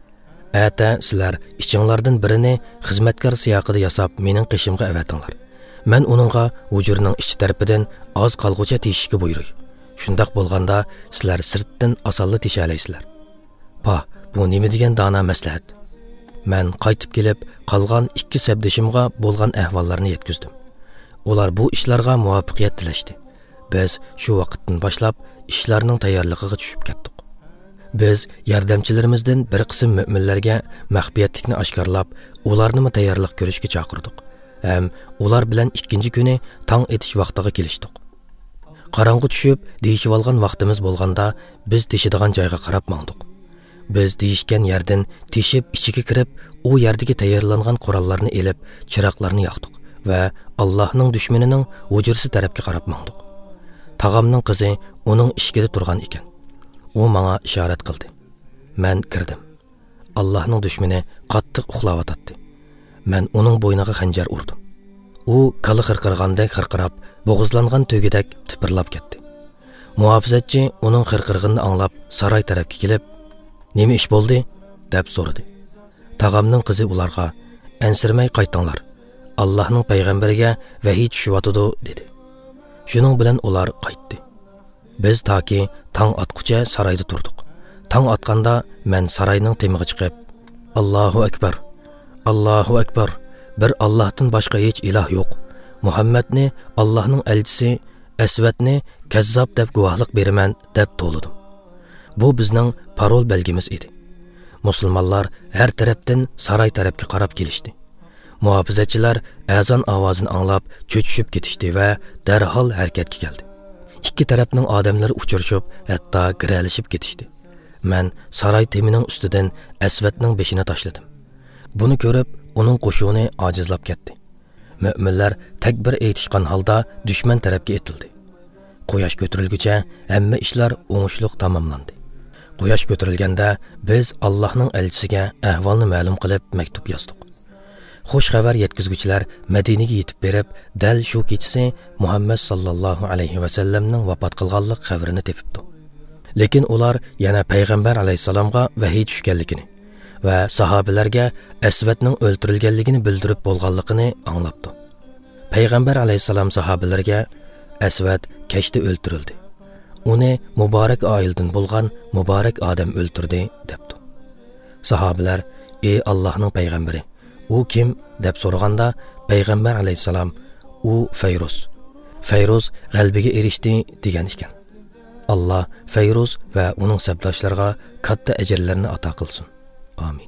Ata sizlar ichinglardan birini xizmatkor siyoqida yasab mening qishimga avatinglar. Men uningga hujurning ichi tarafidan oz qolg'ucha teshishga buyuray. Shundaq bo'lganda sizlar sirtdan osonli tesha olaysizlar. Pa, bu nima degan dona maslahat? Men qaytib kelib qolgan 2 sabdishimga bo'lgan ahvollarni yetkazdim. Ular bu ishlarga muvaffaqiyat tilashdi. Biz shu vaqtdan boshlab ishlarning tayyorligiga tushib ketdik. Biz yordamchilarimizdan bir qism mu'minlarga maxfiyatlikni oshkorlab, ularni tayyorlik ko'rishga chaqirdik. Ham ular bilan ikkinchi kuni tong etish vaqtiga kelishdik. Qorong'i tushib, deyishib olgan vaqtimiz bo'lganda biz teshadigan joyga qarab mangdik. Biz deyishgan yerdan teshib ichiga kirib, u yerdagi tayyorlangan qurollarni elib, chiroqlarni yoqdik va Allohning dushmanining hujursi tarafga qarab mangdik. Tag'amning qizi uning ishkida turgan ekan. U menga ishorat qildi. Men kirdim. Allohning dushmani qattiq uxlayotdi. Men uning bo'yniga xanjar urdim. U kali xirqirgandek xirqirab, bo'g'izlangan to'gidek tipirlab ketdi. Muhofizatchi uning xirqirg'ini anglab saroy tarafga kelib, "Nima ish bo'ldi?" deb so'radi. Tag'amning qizi ularga, "Ansirmay qaytinglar. Allohning payg'ambariga vahiy tushyotidi" dedi. Shuning bilan ular qaytdi. Biz toki tong otqucha saroyda turdik. Tong otganda men saroyning temiga chiqib, "Allohu akbar. Allohu akbar. Bir Allohdan boshqa hech iloh yo'q. Muhammadni Allohning elchisi, Asvatni kazzob deb guvohlik beraman" deb to'lidim. Bu bizning parol belgimiz edi. Musulmonlar har tarafdan saroy tarafga qarab kelishdi. Muhofizatchilar azon ovozini anglab cho'chishib ketishdi va darhol harakatga keldi. Ikki tarafning odamlari uchrashib, hatto giralishib ketishdi. Men saroy temining ustidan Asvatning beshini tashladim. Buni ko'rib, uning qo'shuni ojizlab ketdi. Mu'minlar takbir aytishgan holda dushman tarafga etildi. Quyosh ko'tarilguncha hamma ishlar o'ngishli tamomlandi. Quyosh ko'tarilganda biz Allohning elchisiga ahvolni ma'lum qilib maktub yozdik. Xush xabar yetkazuvchilar Madinaga yetib berib, dal shu kechasi Muhammad sallallohu alayhi va sallamning vafot qilganlik xabarini tepibdi. Lekin ular yana payg'ambar alayhisalomga vahiy tushganligini va sahobalarga Asvatning o'ldirilganligini bildirib bo'lganligini anglabdi. Payg'ambar alayhisalom sahobalarga Asvat kechda o'ldirildi. Uni muborak oildan bo'lgan muborak odam o'ldirdi debdi. Sahobalar, "Ey Allohning payg'ambari, u kim?" deb so'raganda payg'ambar alayhisalom, "U Fayruz. Fayruz g'albiga erishdi" degan ekan. Alloh Fayruz va uning sabdoshlariga katta ajrlarni ato qilsin. Amin.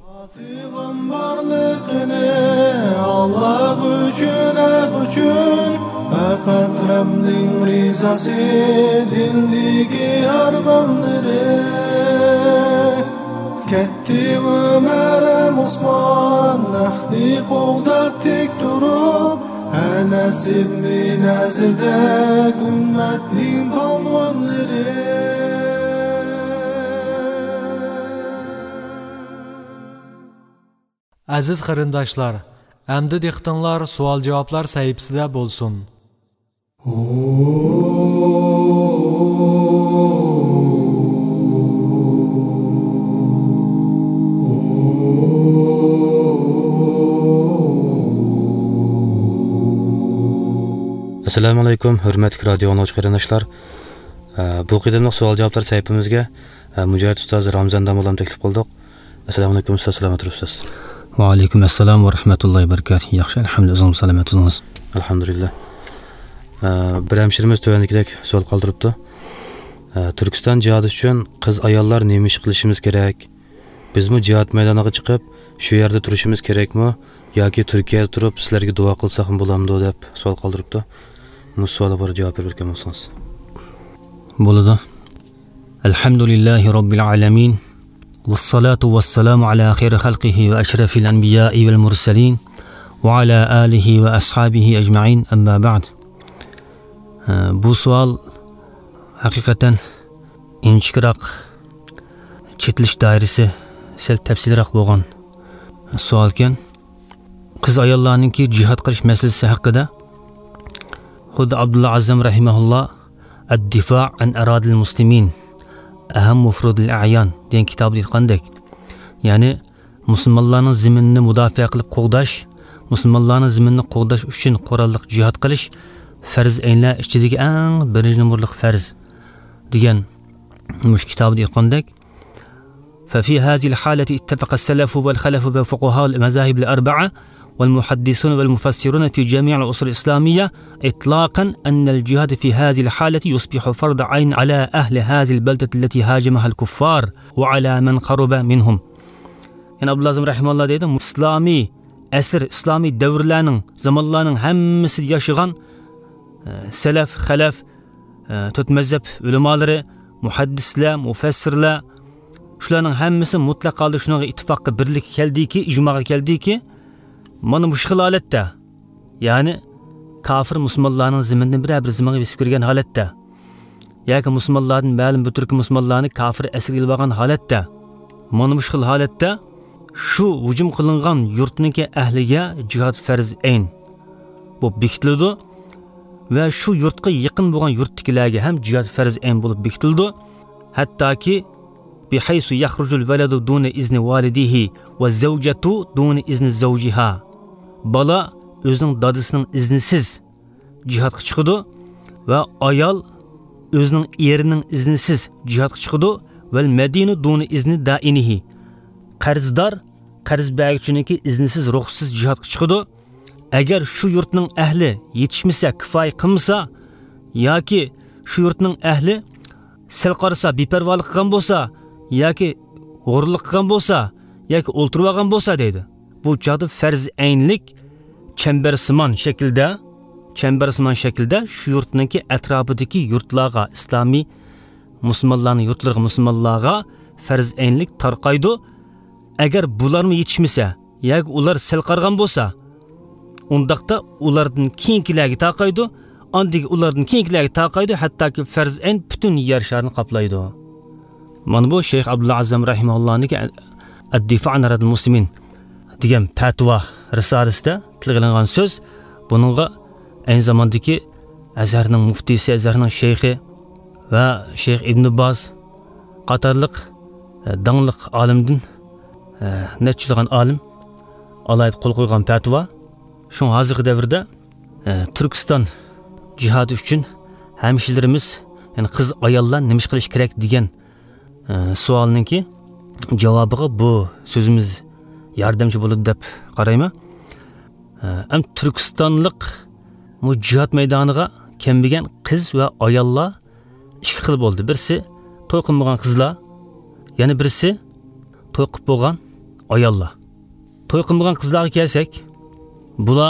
Payg'ambarligini Alloh uchun faqat Rabbning rizasi dildagi armonlari ketdi Umar Usmon nahdi qo'lda tek turib Anas ibn Nazirda ummatning polvonlari Aziz qarindoshlar, endi diqqatinglar savol-javoblar sahifasida bo'lsin. Assalomu alaykum, hurmatli radio anglag'uchi qarindoshlar. Bu qadimliq savol-javoblar sahifamizga Mujohid ustoz Ramzan Damolam taklif qildik. Assalomu alaykum ustoz, salomat turibsiz? Va alaykum assalom va rahmatullohi va barakatuh. Yaxshi, alhamdulillah, salomat turibsiz. Alhamdulillah. Bir hemşirimiz tövendikidek savol qoldiribdi. Turkiston jihadi uchun qiz ayollar nima ish qilishimiz kerak? Bizmi jihad maydoniga chiqib, shu yerda turishimiz kerakmi yoki Turkiyada turib sizlarga duo qilsak ham bo'lamdi deb savol qoldiribdi. Bu savolga bir javob bergan bo'lsangiz. Bo'ladi. Alhamdulillahi robbil alamin. Vassalatu vassalamu ala xayri xalqihi va ashrafil anbiya'i vel mursalin va ala alihi va ashabihi ajma'in. Amma ba'd. Bu savol haqiqatan inchikroq chetilish doirasi sel tafsilroq bo'lgan savol ekan. Qiz ayollarningki jihad qilish masalasi haqida xuddi Abdullah Azam rahimahulloh ad-difa' an aradil muslimin aham mufrudil a'yan degan kitobda aytgandek, ya'ni musulmonlarning ziminini mudofaa qilib qo'g'dash, musulmonlarning ziminini qo'g'dash uchun qurolli jihad qilish farz aynlar ichidagi eng birinchi numurli farz degan mush kitobda aytgandek, ففي هذه الحالة اتفق السلف والخلف وفقهاء المذاهب الأربعة والمحدثون والمفسرون في جميع الأصول الإسلامية إطلاقا أن الجهاد في هذه الحالة يصبح فرض عين على أهل هذه البلدة التي هاجمها الكفار وعلى من قرب منهم. يعني أبو العظيم رحمه الله deydi, İslami əsr, İslami dövrlərinin, zamanlarının həmmisi yaşıgan selef, xalaf, tut mezhep ulamaları, muhaddisler, mufassirler, shularning hammasi mutlaq holda shunga ittifoqqa birlik keldiki, ijmoga keldiki, mana bu xil holatda, ya'ni kafir musulmonlarning zimindan bir zimonga besib kirgan holatda, yoki musulmonlarning ma'lum bir turk musulmonlarni kafir asir ilib olgan holatda, mana bu xil holatda shu hujum qilingan yurtniki ahliga jihad farz ayn bu bekitildi va shu yurtga yaqin bo'lgan yurtdagilarga ham jihad farz ayn bo'lib bekitildi, hattoki بحيث يخرج الولد دون إذن والديه والزوجة دون إذن زوجها. Bala özünün dadısının iznisiz cihatga chiqadi va ayol özünün erinin iznisiz cihatga chiqadi va medina duni izni dainihi. Qarzdor qarz beruvchiniki iznisiz ruxsiz cihatga chiqadi. Agar shu yurtning ahli yetishmasa, kifoya qilmasa yoki shu yurtning ahli sal qarasa, beparvolik qilgan bo'lsa yoki o'g'irlik qilgan bo'lsa yoki o'ltirib olgan bo'lsa deydi, bu chog'da farz aynlik chambarsimon shaklda shu yurtniki atrofidagi yurtlarga, islomiy musulmonlarning yurtlariga, musulmonlarga farz aynlik tarqaydi. Agar bularmi yetishmasa yoki ular sal qargan bo'lsa, undaqda ulardan keyingilarga tarqaydi, andagi ulardan keyingilarga tarqaydi, hattoki farz ayn butun yer sharini qoplaydi. Mana bu Şeyh Abdullah Azam rahimahullohniki ad-difa' an aradil muslimin degan fatvo risolasida tilg'ilingan so'z. Buningga aynı zamandagi Azharning muftisi, Azharning sheyxi va Şeyh Ibn Baz qatorliq dangliq olimdan nechilagan olim alayda qo'l qo'ygan fatvo. Shu hozirgi davrda Turkiston jihadi uchun hamshirlarimiz, ya'ni qiz ayollar nima qilish kerak degan savolninki javobiga bu so'zimiz yordamchi bo'ladi deb qarayman. Ham Turkistonlik jihad maydoniga kelmagan qiz va ayollar ikki xil bo'ldi. Birisi to'y qilmagan qizlar, yana birisi to'y qilib bo'lgan ayollar. To'y qilmagan qizlarga kelsak, bular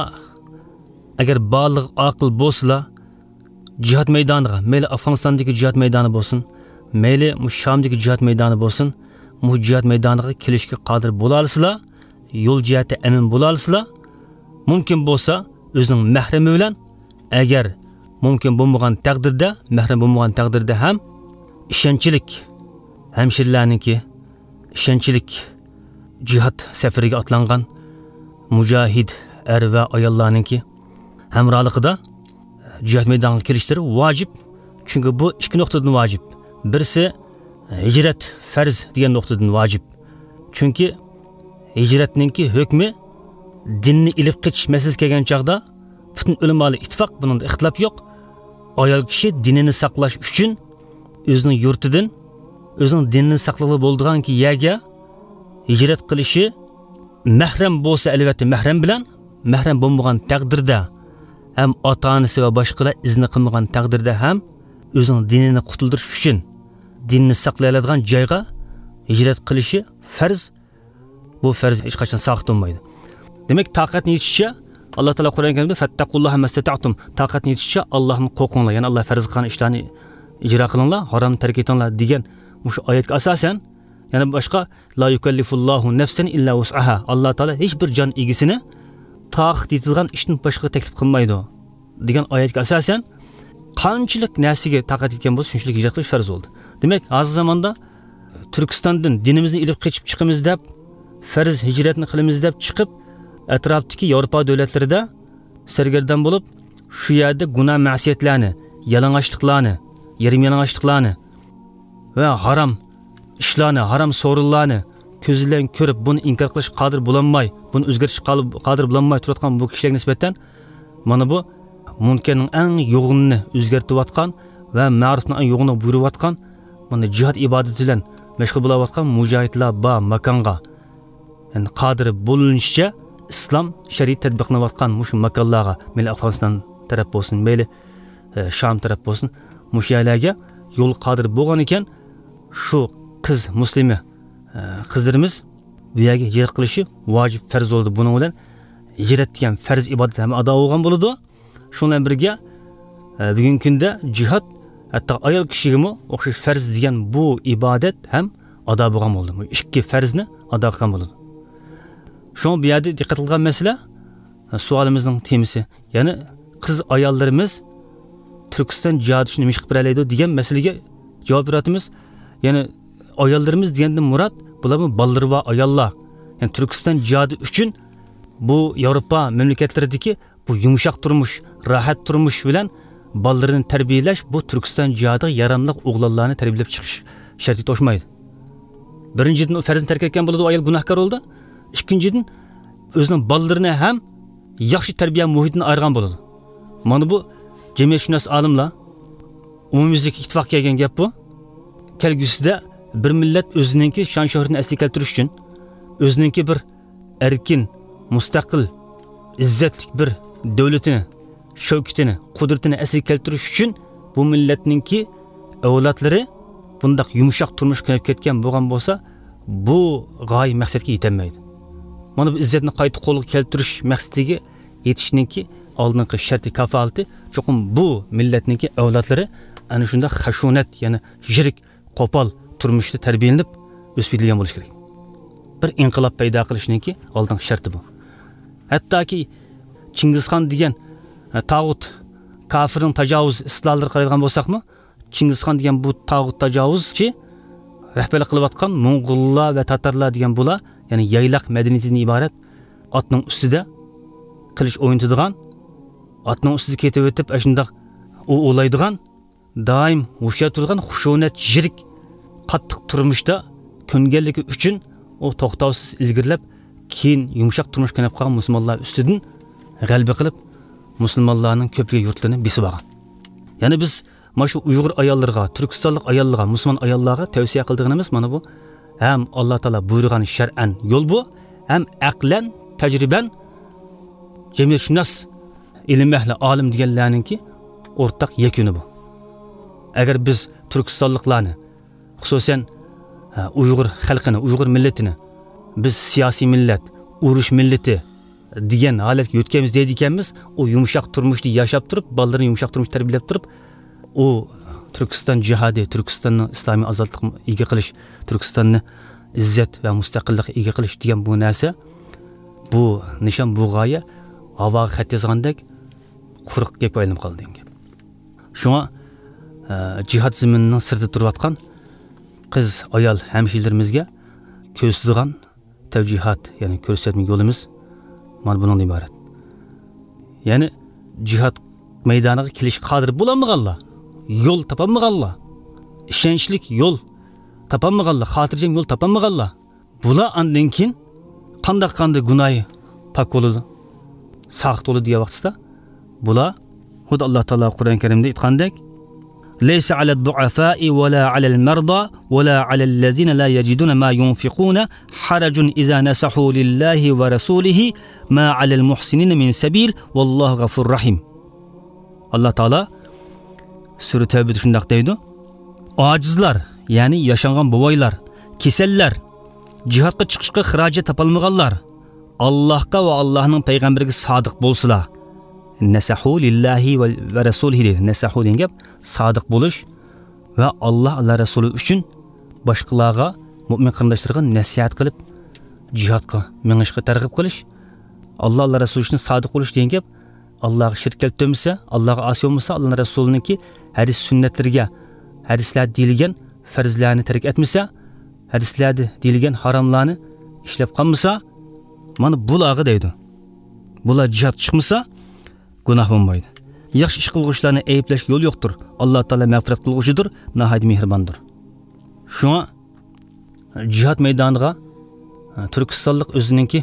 agar baliq aql bo'lsalar jihad maydoniga, mayli Afg'onistondagi jihad maydoni bo'lsin, mayli Shamdagi jihad maydoni bo'lsin, bu jihad maydoniga kelishga qodir bo'la olsalar, yo'l jihati amin bo'la olsalar, mumkin bo'lsa o'zining mahrami bilan, agar mumkin bo'lmagan taqdirda, mahram bo'lmagan taqdirda ham ishonchlik hamshirlarniki, ishonchlik jihad safariga otlangan mujohid er va ayollarniki hamrohligida jihad maydoniga kelishlari vojib. Chunki bu ikki nuqtadan vojib. Birisi hijrat farz degan nuqtadan vojib. Chunki hijratninki hukmi dinni ilib ketish masalasi kelgan chog'da butun ulamolar ittifoq, buningda ixtilof yo'q. Ayol kishi dinini saqlash uchun o'zining yurtidan, o'zining dinini saqlag'ili bo'ldiganki yerga hijrat qilishi mahram bo'lsa, albatta mahram bilan, mahram bo'lmagan taqdirda ham ota-onasi va boshqalar izni qilmagan taqdirda ham o'zining dinini qutuldirish uchun dinni saqlay oladigan joyga hijrat qilishi farz. Bu farz hech qachon saqit bo'lmaydi. Demak, taqat yetishcha Alloh taolo Qur'on karimda fattaqulloha mastata'tum, taqat yetishcha Allohni qo'rqinglar, ya'ni Alloh farz qilgan ishlarni ijro qilinglar, haromni tark etinglar degan o'sha oyatga asosan, yana boshqa la yukallifullohu nafsan illa wus'aha. Alloh taolo hech bir jon egisini taqat yetilgan ishdan boshqa taklif qilmaydi degan oyatga asosan qanchalik narsaga taqat etgan bo'lsa, shunchalik hijrat qilish farz bo'ldi. Demak, hozir zamonda Turkistondan dinimizni ilib qochib chiqamiz deb, farz hijratni qilamiz deb chiqib, atrofdagi Yevropa davlatlarida sargardon bo'lib, shu yerda gunoh ma'siyatlarni, yalang'ochliklarni, yarim yalang'ochliklarni va harom ishlarni, harom so'rinlarni ko'zlan ko'rib, buni inkor qilish qodir bo'lolmay, buni o'zgartirish qodir bo'lolmay turadigan bu kishilarga nisbatan mana bu munkarning eng yo'g'inini o'zgartirayotgan va ma'rufning eng yo'g'ini buyurayotgan, mana jihad ibodati bilan mashg'ul bo'layotgan mujohidlar bor makonga, ya'ni qodir bo'linishicha islom shariat tatbiqlanayotgan mushu makonlarga, mayli Afg'oniston taraf bo'lsin, mayli Sham taraf bo'lsin, mushu yerlarga yo'l qodir bo'lgan ekan, shu qiz muslima qizlarimiz bu yerga hijrat qilishi vojib farz bo'ldi. Buning bilan hijrat degan farz ibodat ham ado bo'lgan bo'ladi. Shundan birga bugungi kunda jihad hatto ayol kishiga o'xshash farz degan bu ibodat ham ado bo'lgan bo'ldi. Bu ikki farzni ado qilgan bo'ladi. Shu bu yerda diqqat qilgan masala savolimizning temasi, ya'ni qiz ayollarimiz Turkiston jihad uchun nima qilib beradi degan masalaga javob beramiz. Ya'ni ayollarimiz degandan murod bularmi bolalar va ayollar. Ya'ni Turkiston jihadi uchun bu Yevropa mamlakatlaridagi bu yumshoq turmush, rahat turmush bilan bolalarini tarbiyalash bu Turkiston jihadiga yaramli o'g'lonlarni tarbiyalab chiqish shartiga to'shmaydi. Birinchidan farzni tark etgan bo'ladi, ayol gunohkor bo'ldi. Ikkinchidan o'zining bolalarini ham yaxshi tarbiya muhitidan ayirgan bo'ladi. Mana bu jamiyatshunos olimlar umumiylik ittifoq kelgan gap bu. Kelgusida bir millat o'zininki shon shuhratini asliga keltirish uchun, o'zininki bir erkin, mustaqil, izzatli bir davlatini, shavkatini, qudratini asliga keltirish uchun bu millatninki avlodlari bundaq yumshoq turmush ko'rib ketgan bo'lgan bo'lsa, bu g'oya maqsadga yetolmaydi. Mana bu izzatni qayta qo'lga keltirish maqsadiga yetishninki oldingi sharti kafolati cho'qim bu millatninki avlodlari ana shunda xashunat, ya'ni yirik, qo'pol turmushda tarbiyalanib o'sib yetilgan bo'lish kerak. Bir inqilob paydo qilishninki oldingi sharti bu. Hattoki Chingizxon degan tag'ut, kafirning tajovuz islolari qaraydigan bo'lsakmi, Chingizxon degan bu tag'ut tajovuzchi rahbarlik qilayotgan Mo'ng'ullar va Tatarlar degan bular, ya'ni yaylaq madaniyatidan iborat otning ustida qilish o'ynatadigan, otning ustida ketib o'tib, shundoq u o'laydigan, doim hushyor turgan, xushonat, yirik, qattiq turmushda ko'nganligi uchun u to'xtovsiz ilgirlab, keyin yumshoq turmush ko'nib qolgan musulmonlar ustidan g'alaba qilib, musulmonlarning ko'pligi yurtlarini besib olgan. Ya'ni biz mana shu Uyg'ur ayollarga, Turkistonlik ayollarga, musulmon ayollarga tavsiya qilganimiz mana bu. Ham Alloh taolo buyurgan shar'an yo'l bu, ham aqlan, tajriban jamiyatshunos ilm ahli olim deganlarningki o'rtaq yakuni bu. Agar biz Turkistonliklarni, xususan Uyg'ur xalqini, Uyg'ur millatini biz siyosiy millat, urush millati degan holatga o'tganmiz deydi ekanmiz, u yumshoq turmushni yashab turib, bolalarni yumshoq turmush tarbiyalab turib, u Turkiston jihadi, Turkistonni islomiy ozodlikka ega qilish, Turkistonni izzat va mustaqillikka ega qilish degan bu narsa, bu nishon, bu g'oya havoga xat yozgandek quruq gap aylanib qoldi degan. Shunga jihad ziminining sirtida turayotgan qiz, ayol hamshirlarimizga ko'rsatadigan tavjihat, ya'ni ko'rsatma yo'limiz mana bundan iborat. Ya'ni jihad maydoniga kelish qodir bo'lolmaganlar, yo'l topolmaganlar, ishonchlik yo'l topolmaganlar, xotirjam yo'l topolmaganlar, bular andan keyin qanday gunohi pok bo'ladi, sog' bo'ladi degan vaqtda bular xuddi Alloh taolo Qur'on Karimda aytgandek ليس على الضعفاء ولا على المرضى ولا على الذين لا يجدون ما ينفقون حرج إذا نصحوا لله ورسوله ما على المحسنين من سبيل والله غفور رحيم. Allah Taala Sura Tevbe'de şundaq deydi. Acizlar, yani yaşanğan bobaylar, keseller, cihatqa chiqishga xarajat topolmaganlar Allohga va Allohning payg'ambariga sodiq bo'lsalar. Nasahu lillahi va rasulihi. Nasahu degan gap sodiq bo'lish va Alloh va rasuli uchun boshqalarga, mu'min qarindoshlarga nasihat qilib jihadga mengishga targ'ib qilish. Alloh va rasuli uchun sodiq bo'lish degan gap Allohga shirk keltirmasa, Allohga asiy bo'lmasa, Alloh rasulininki hadis sunnatlarga, hadislar deyilgan farzlarni tark etmasa, hadislarda deyilgan haromlarni ishlab qolmasa, mana bularga deydi. Bular jihad chiqmasa, gunoh bo'lmaydi. Yaxshi ish qilguvchilarni ayblashga yo'l yo'qdir. Alloh taolo mag'firat qilguvchidir, nihoyat mehribondir. Shunga jihad maydoniga Turkistonlik o'zininki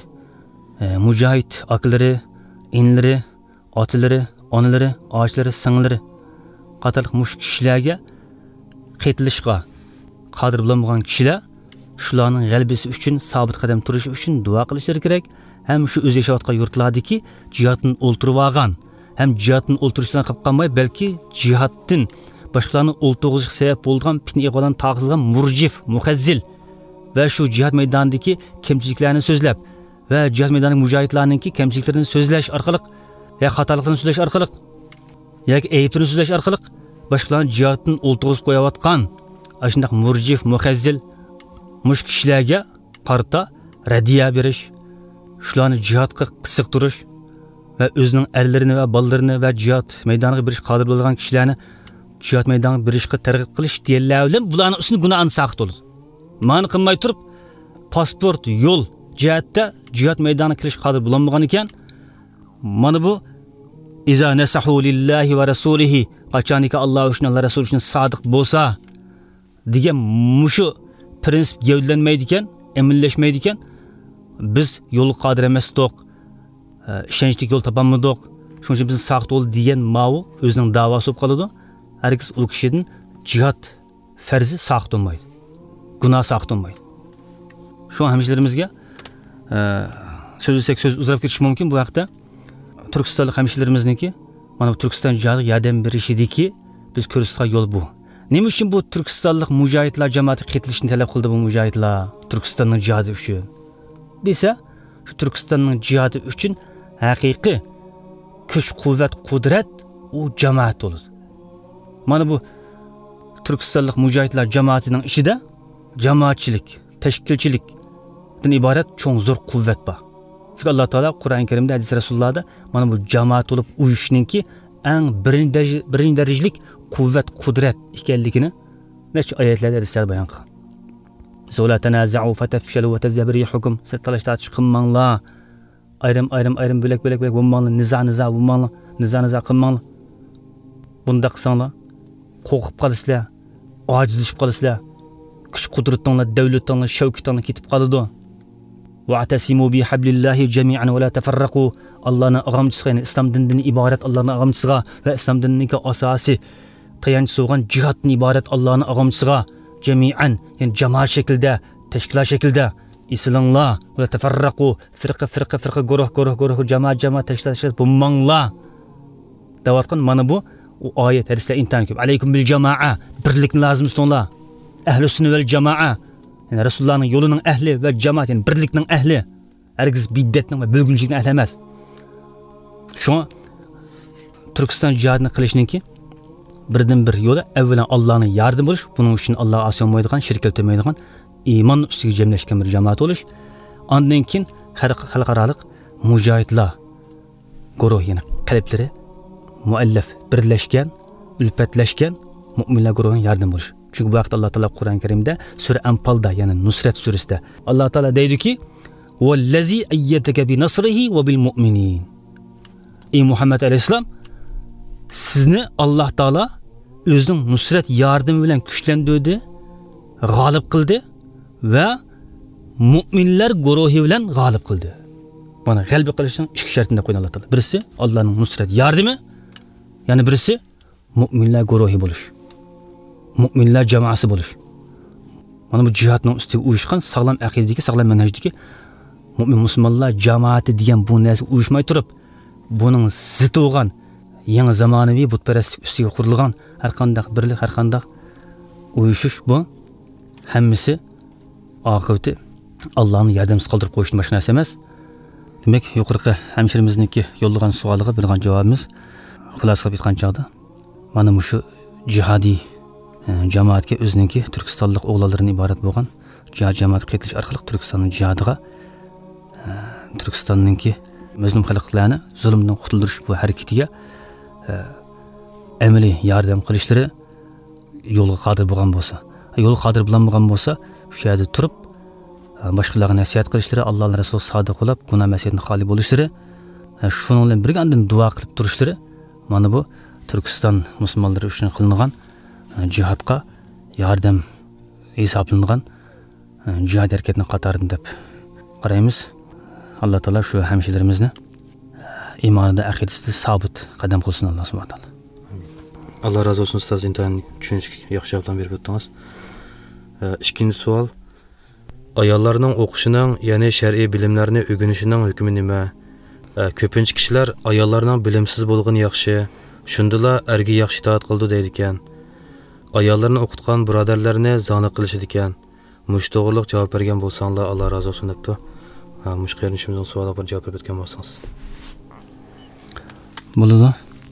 mujohid akalari, inlari, otalari, onalari, og'achlari, singlari qatorliq mush kishilarga qaytilishga qodir bo'lmagan kishilar shularning g'alabasi uchun sabit qadam turishi uchun duo qilishlari kerak. Ham shu o'z yashayotgan yurtlardagi jihadni o'ltirib olgan, ham jihadni o'ltirishdan qolib qolmay, balki jihaddan boshqalarni o'ltirishga sabab bo'lgan fitna iqodan taqilgan murjif, muhazzil va shu jihad maydonidagi kamchiliklarni so'zlab va jihad maydonidagi mujohidlarningki kamchiliklarini so'zlash orqali ya xatoliklarni so'zlash orqali yoki ayblarni so'zlash orqali boshqalarni jihaddan o'ltirib qo'yayotgan ashundaq murjif, muhazzil mush kishilarga qarta radiya berish, shularni jihadga qisiq turish va o'zining erlarini va bolalarini va jihad maydoniga berish qodir bo'lgan kishilarni jihad maydoniga berishga targ'ib qilish deganlar bilan bularning ustini gunohni saqit bo'ladi. Ma'ni qilmay turib pasport, yo'l jihatda jihad maydoniga kirish qodir bo'lmagan ekan, mana bu iza nasahu lillahi va rasulihi qachoniki Alloh uchun, Alloh rasuli uchun sodiq bo'lsa degan mushu prinsip gavdalanmaydi ekan, emillashmaydi ekan, biz yo'l qodir emasdik, ishonchli yo'l topolmadik, shuning uchun bizni saqit bo'l degan ma'vu o'zining da'vosi bo'lib qoladi. Hargiz u kishidan jihad farzi saqit bo'lmaydi, gunoh saqit bo'lmaydi. Shu hamshirarimizga so'zlasak so'z uzrab ketish mumkin bu haqda. Turkistonlik hamshirlarimizniki mana bu Turkiston jihadiga yordam berishidiki biz ko'rsatgan yo'l bu. Nima uchun bu Turkistonlik mujohidlar jamoati qaytilishni talab qildi bu mujohidlar Turkistonning jihadi uchun? Desa, shu Turkistonning jihadi uchun haqiqiy kuch, quvvat, qudrat u jamoat bo'ladi. Mana bu Turkistonlik mujohidlar jamoatining ichida jamoatchilik, tashkilchilikdan iborat cho'ng zo'r quvvat bor. Çünkü Allah Teala Kur'an-ı Kerim'de, hadis Resulullah'da bana bu cemaat olup uyuşununki en birinci derecelik kuvvet, kudret ikenlikini neçe ayetlerde hadisler bayan kılan. Mesela la tenaza'u fetefşelu ve tezzebir rihukum. Siz talaşta çıkınmanla, ayrım bölek bulmanla, niza bulmanla, niza kılmanla. Bunda kısanla, korkup kalısıyla, acizleşip kalısıyla, güç kudretinle, devletinle, şevketinle kitip kalıdı. وَاعْتَسِمُوا بِحَبْلِ اللّٰهِ جَمِيعًا وَلَا تَفَرَّقُوا Allah'ın ağamçısı, yani İslam dinini ibaret Allah'ın ağamçısı ve İslam dininin asası tayançısı olan cihatın ibaret Allah'ın ağamçısı cemi'an, yani cemaat şekilde, teşkilat şekilde İslam'la ve teferraku, firqa, guruh, cemaat, teşkilat bulmanla davatkan mana bu o ayet hadisler intan ki aleykum bil cema'a, birlikni lazım tutunla, ehl-i sünnet vel cema'a. Yani Resulullah'ın yolunun ehli ve cemaat, yani birliknin ehli. Herkes biddetnin ve bölgünçülükün ehli emez. Şu Türkistan cihadını kılışının ki birden bir yola evvelen Allah'ın yardım oluş, bunun için Allah'a asya olmaydıgan, şirk etmeydigan, iman üstüge cemleşken bir cemaat oluş. Ondan keyin halkaralık mujahidlar guruh, yani kalpleri muallaf, birleşken, ülpetleşken müminler guruhun yardım oluş. Çünkü bu vakit Allah Teala Kur'an-ı Kerim'de Sure Enfal'da, yani Nusret Suresi'de Allah Teala deydi ki وَالَّذ۪ي اَيَّتَكَ بِنَصْرِهِ وَبِالْمُؤْمِنِينَ Ey Muhammed Aleyhisselam, sizni Allah Teala özünün nusret yardımı bilen güçlendirdi, galip kıldı ve müminler guruhi bilen galip kıldı. Bana galip kılışın iki şartında koyun Allah Teala. Birisi Allah'ın nusret yardımı, yani birisi müminler guruhi buluş. Müminler cemaası buluş. Mana bu cihatning ustiga uyushgan sog'lom aqidadagi, sog'lom manhajdagi mu'min musulmonlar jamoati degan bu narsa uyushmay turib, buning zid bo'lgan yangi zamonaviy butparastlik ustiga qurilgan har qanday birlik, har qanday uyushish bu hammasi oqibati Allohning yordamisiz qoldirib qo'yishdan boshqa narsa emas. Demak, yuqorqi hamshirimizniki yo'llagan savoliga bergan javobimiz xulosa qilib aytgan chog'da mana shu jihodiy jamoatga o'zininki Turkistonlik o'g'illardan iborat bo'lgan jihad jamoat qatnashish orqali Turkistonning jihodiga Turkistonninki mazlum xalqlarni zulmdan qutuldirish bu harakatiga amaliy yordam qilishlari yo'lga qodir bo'lgan bo'lsa, yo'lga qodir bo'lmagan bo'lsa, shu yerda turib boshqalarga nasihat qilishlari, Alloh Rasuli sodiq bo'lib, gunoh masiyatdan xoli bo'lishlari, shuning bilan birga andin duo qilib turishlari, mana bu Turkiston musulmonlari uchun qilingan jihadga yordam hisoblangan jihad harakatining qatoridan deb qaraymiz. Alloh taolo shu hamshirlarimizni iymonida, aqidasida sabit qadam qilsin Alloh subhanahu va taolo. Allah razı olsun ustoz, intayin tushunishga yaxshi javoblar berib o'tdingiz. Ikkinchi savol, ayollarning o'qishining, ya'ni shar'iy bilimlarni o'rganishining hukmi nima? Ko'pincha kishilar ayollarning bilimsiz bo'lgani yaxshi, shundala erga yaxshi itoat qildi deydi ekan. Ayollarni o'qitgan birodarlarni zona qilishdi ekan. Mush to'g'riliq javob bergan bo'lsanglar Alloh razı olsun debdi. Mush qarinishimizning savoliga javob berib o'tgan bo'lsangiz. Bo'ladi.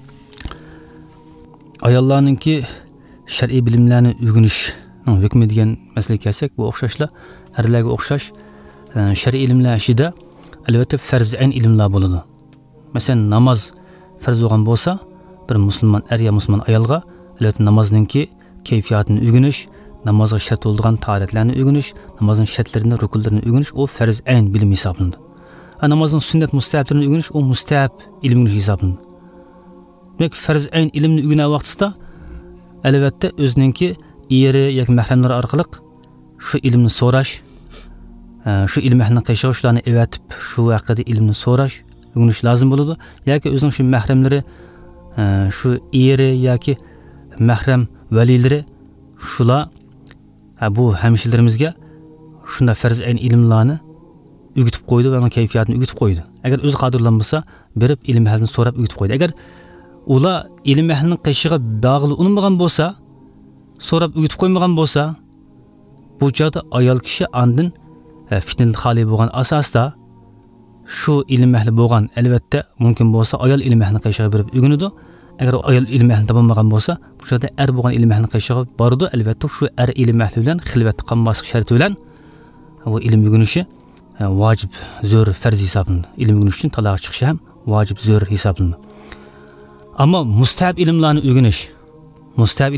Ayollarninki shar'iy bilimlarni o'rganishning hukmi degan masalaga kelsak, bu o'xshashla erlarga o'xshash shar'iy ilmlar ishida albatta farz ayn ilmlar bo'ladi. Masalan, namoz farz bo'lgan bo'lsa, bir musulmon er ya musulmon ayolga albatta namozninki kayfiyatini o'rganish, namozga shart bo'lgan tahoratlarni o'rganish, namozning shartlarini, rukunlarini o'rganish o farz ayn bilim hisoblanadi. Namozning sunnat mustahablarini o'rganish o mustahab ilm hisoblanadi. Demek farz ayn ilmni o'rgangan vaqtida albatta o'zininki eri yoki mahramlari orqali shu ilmni so'rash, shu ilm ahlini qiyshashlarni evatib shu haqida ilmni so'rash, o'rganish lozim bo'ladi. Yoki o'zining shu mahramlari, shu eri yoki mahram valilari shular bu hamshirlarimizga shunda farz ayn ilmlarni o'rgatib qo'ydi va uning kayfiyatini o'rgatib qo'ydi. Agar o'zi qodirlanmasa, berib ilm ahlini so'rab o'rgatib qo'ydi. Agar ular ilm ahlining qishiga bog'li unmagan bo'lsa, so'rab o'rgatib qo'ymagan bo'lsa, bu joyda ayol kishi andin fitnadan xoli bo'lgan asosda shu ilm ahli bo'lgan albatta mumkin bo'lsa ayol ilm ahlining qishiga berib o'rganadi. Agar ayol ilm ahlini topolmagan bo'lsa, bu joyda er bo'lgan ilm ahlining qishiga boradi. Albatta shu er ilm ahli bilan xilvat qilmaslik sharti bilan bu ilm o'rganishi vojib, zo'r, farz hisoblanadi. Ilm o'rganish uchun taloq chiqishi ham vojib, zo'r hisoblanadi. Ama mustahab ilmlarni o'rganish, mustahab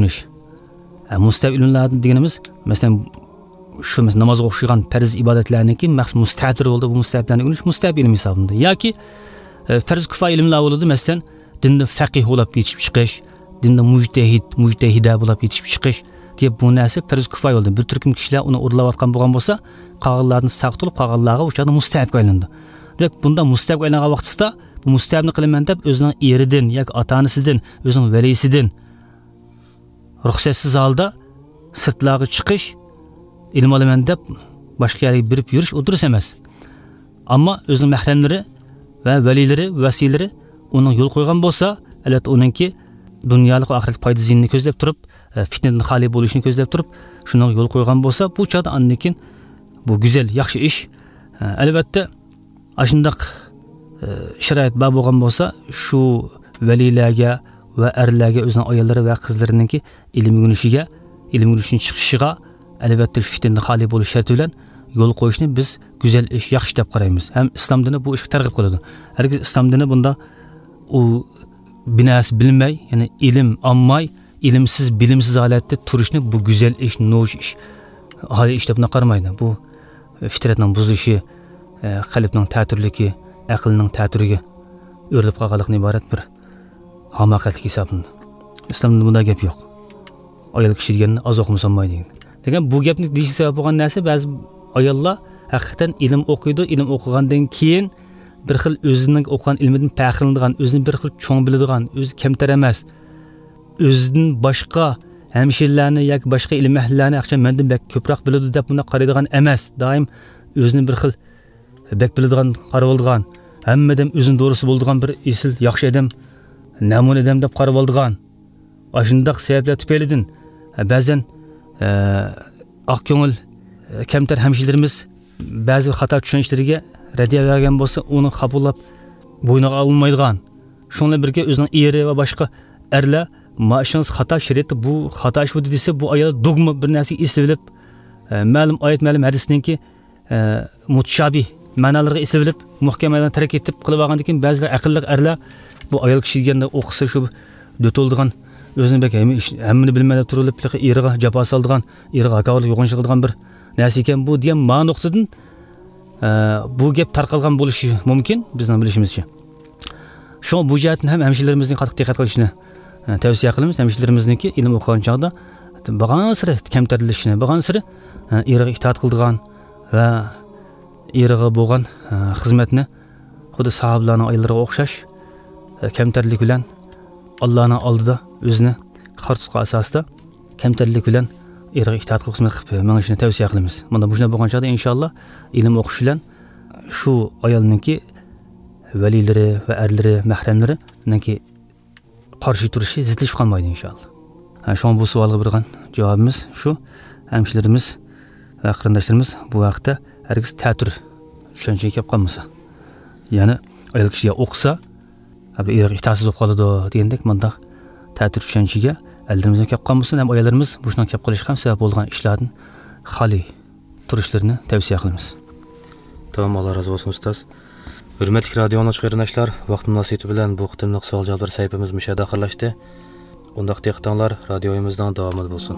ilmlar deganimiz, masalan, shu namozga o'xshagan farz ibodatlarniki maqsad mustahabdir bo'ldi, bu mustahablarni o'rganish mustahab ilm hisoblanadi. Yoki farz kifoya ilmlar bo'ladi, masalan, dinda faqih bo'lib yetishib chiqish, dinda mujtahida bo'lib yetishib chiqish deb bu narsa farz kifoya bo'ldi. Bir turkum kishilar uni o'rlayotgan bo'lgan bo'lsa, qolganlarni saqtilib qolganlarga o'shada mustahabga aylandi. Demak, bunda mustahabga aylangan vaqtida bu mustahabni qilaman deb o'zining eridan yoki ota-onasidan, o'zining valisidan ruxsatsiz holda sirtlarga chiqish, ilm olaman deb boshqa yerga berib yurish o'dirish emas. Ammo o'zining mahramlari va valilari, vasiylari uning yo'l qo'ygan bo'lsa, albatta uningki dunyolik va oxiratlik foyda ziynini ko'zlab turib, fitnadan xoli bo'lishini ko'zlab turib, shuni yo'l qo'ygan bo'lsa, bu chog'da andikin bu go'zal, yaxshi ish. Albatta ashundaq sharoit bor bo'lgan bo'lsa, shu valilarga va erlarga o'zining ayollari va qizlarininki ilm o'rganishiga, ilm o'rganishning chiqishiga albatta fitnadan xoli bo'lish sharti bilan yo'l qo'yishni biz go'zal ish, yaxshi deb qaraymiz. Ham islom dini bu ishga targ'ib qiladi. Hargiz islom dini bunda u binas bilmay, ya'ni ilm olmay, ilmsiz, bilimsiz holatda turishni bu go'zal ish, no'sh ish, hali ish deb qaramaydi. Bu fitratning buzilishi, qalbning ta'tirligi, aqlning ta'tiriga o'rilib qolganlikdan iborat bir hamoqatlik hisoblanadi. Islomda bunday gap yo'q. Ayol kishi deganni oz o'qimasam maydi. Degan bu gapni deyish sabab bo'lgan narsa ba'zi ayollar haqiqatan ilm o'qiydi, ilm o'qigandan keyin bir xil o'zining o'qigan ilmidan faxrlanadigan, o'zini bir xil cho'ng biladigan, o'zi kamtar emas, o'zidan boshqa hamshirlarni yoki boshqa ilm ahlilarni aqcha mendan bak ko'proq biladi deb buni qaraydigan emas. Doim o'zini bir xil bak biladigan, qarab oladigan, hammadan o'zini to'g'risi bo'ladigan bir esil, yaxshi odam namun adam deb qarab oldigan ashundaq sabablar tufaylidan ba'zan oq ko'ngil kamtar hamshirlarimiz ba'zi xato tushunishlariga radiya bergan bo'lsa uni qabullab bo'yniga olmaydigan shuningdek birga o'zining eri va boshqa erlar ma'shins xato shariatda bu xato ish bo'ldi desa bu ayol dogma bir narsaga eslab ma'lum oyat ma'lum hadisninki mutashabih ma'nolarga eslab muhkamadan tark etib qilib olgandan keyin ba'zilar aqlli erlar bu ayol kishi deganda o'qisa shu do'toldigan o'zini bek hammani bilmay turilib eriga jafo soldigan eriga haqorat yo'g'inchiq qilgan bir narsa ekan bu degan ma'no nuqtadan bu gap tarqalgan bo'lishi mumkin bizning bilishimizcha. Shu bu jihatdan ham hamshirlarimizning qattiq diqqat qilishini tavsiya qilamiz. Hamshirlarimizniki ilm o'qigan chog'da bag'an siri kamtarilishini, bag'an siri eriga itoat qildigan va eriga bo'lgan xizmatni xuddi sahobalarning ayollariga o'xshash kamtarlik bilan Allohning oldida o'zini xartutqa asosida kamtarlik bilan eriga itoat qilib xizmat qilib mangishini tavsiya qilamiz. Bunda bu shunday bo'lgan chog'da inshaalloh ilm o'qish bilan shu ayolninki valilari va erlari, mahramlari ninki qarshi turishi zidlashib qolmaydi inshaalloh. Shu bu savolga bergan javobimiz shu. Hamshirlarimiz va qarindoshlarimiz bu vaqtda hargiz ta'tir tushunchaga kelib qolmasa. Ya'ni ayol kishiga o'qisa, eriga itoatsiz bo'lib qoladi degandek mundaq ta'tir tushunchaga aldarimizga kelib qolmasa, ham ayollarimiz bu shunday kelib qolish ham sabab bo'lgan ishlardan xoli turishlarini tavsiya qilamiz. Tamam, Allah razı olsun ustoz. Hürmetli radio qarindoshlar, vaqt munosabati bilan bu qitimliq savol-javoblar sayfimiz mushada oxirlashdi. Undaq diqqatlar radioyimizdan davom bo'lsin.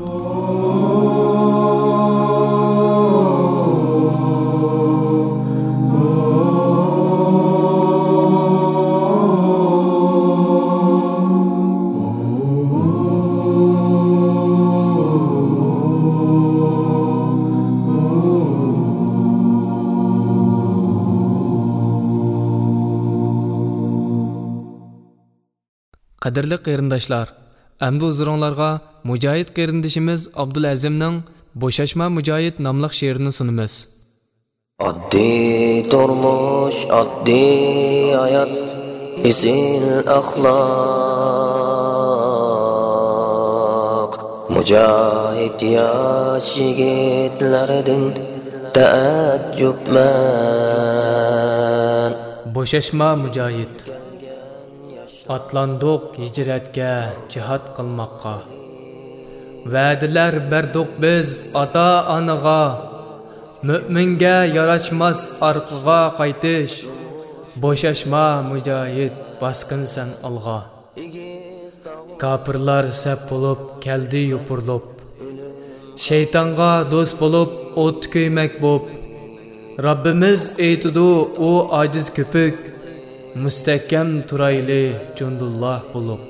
Qadirli qarindoshlar, endi huzuringizga Mujohid qarindishimiz Abdul Azimning Bo'shashma Mujohid nomli she'rini sunamiz. Oddiy turmush, oddiy hayot, izil axloq. Mujohid yosh yigitlardan ta'ajjubman. Bo'shashma Mujohid. Atlandık hicretke, cihat qilmoqqa. Va'dalar berdik biz ata-onaga. Mü'minga yarashmas orqaga qaytish. Bo'shashma Mujohid, bosqinsan alg'a. Kafirlar sap bo'lib keldi yupurilib. Shaytonga do'st bo'lib o't kuymak bo'lib. Rabbimiz aytdi o aciz köpük. Müstehkem turayli cundullah bulup.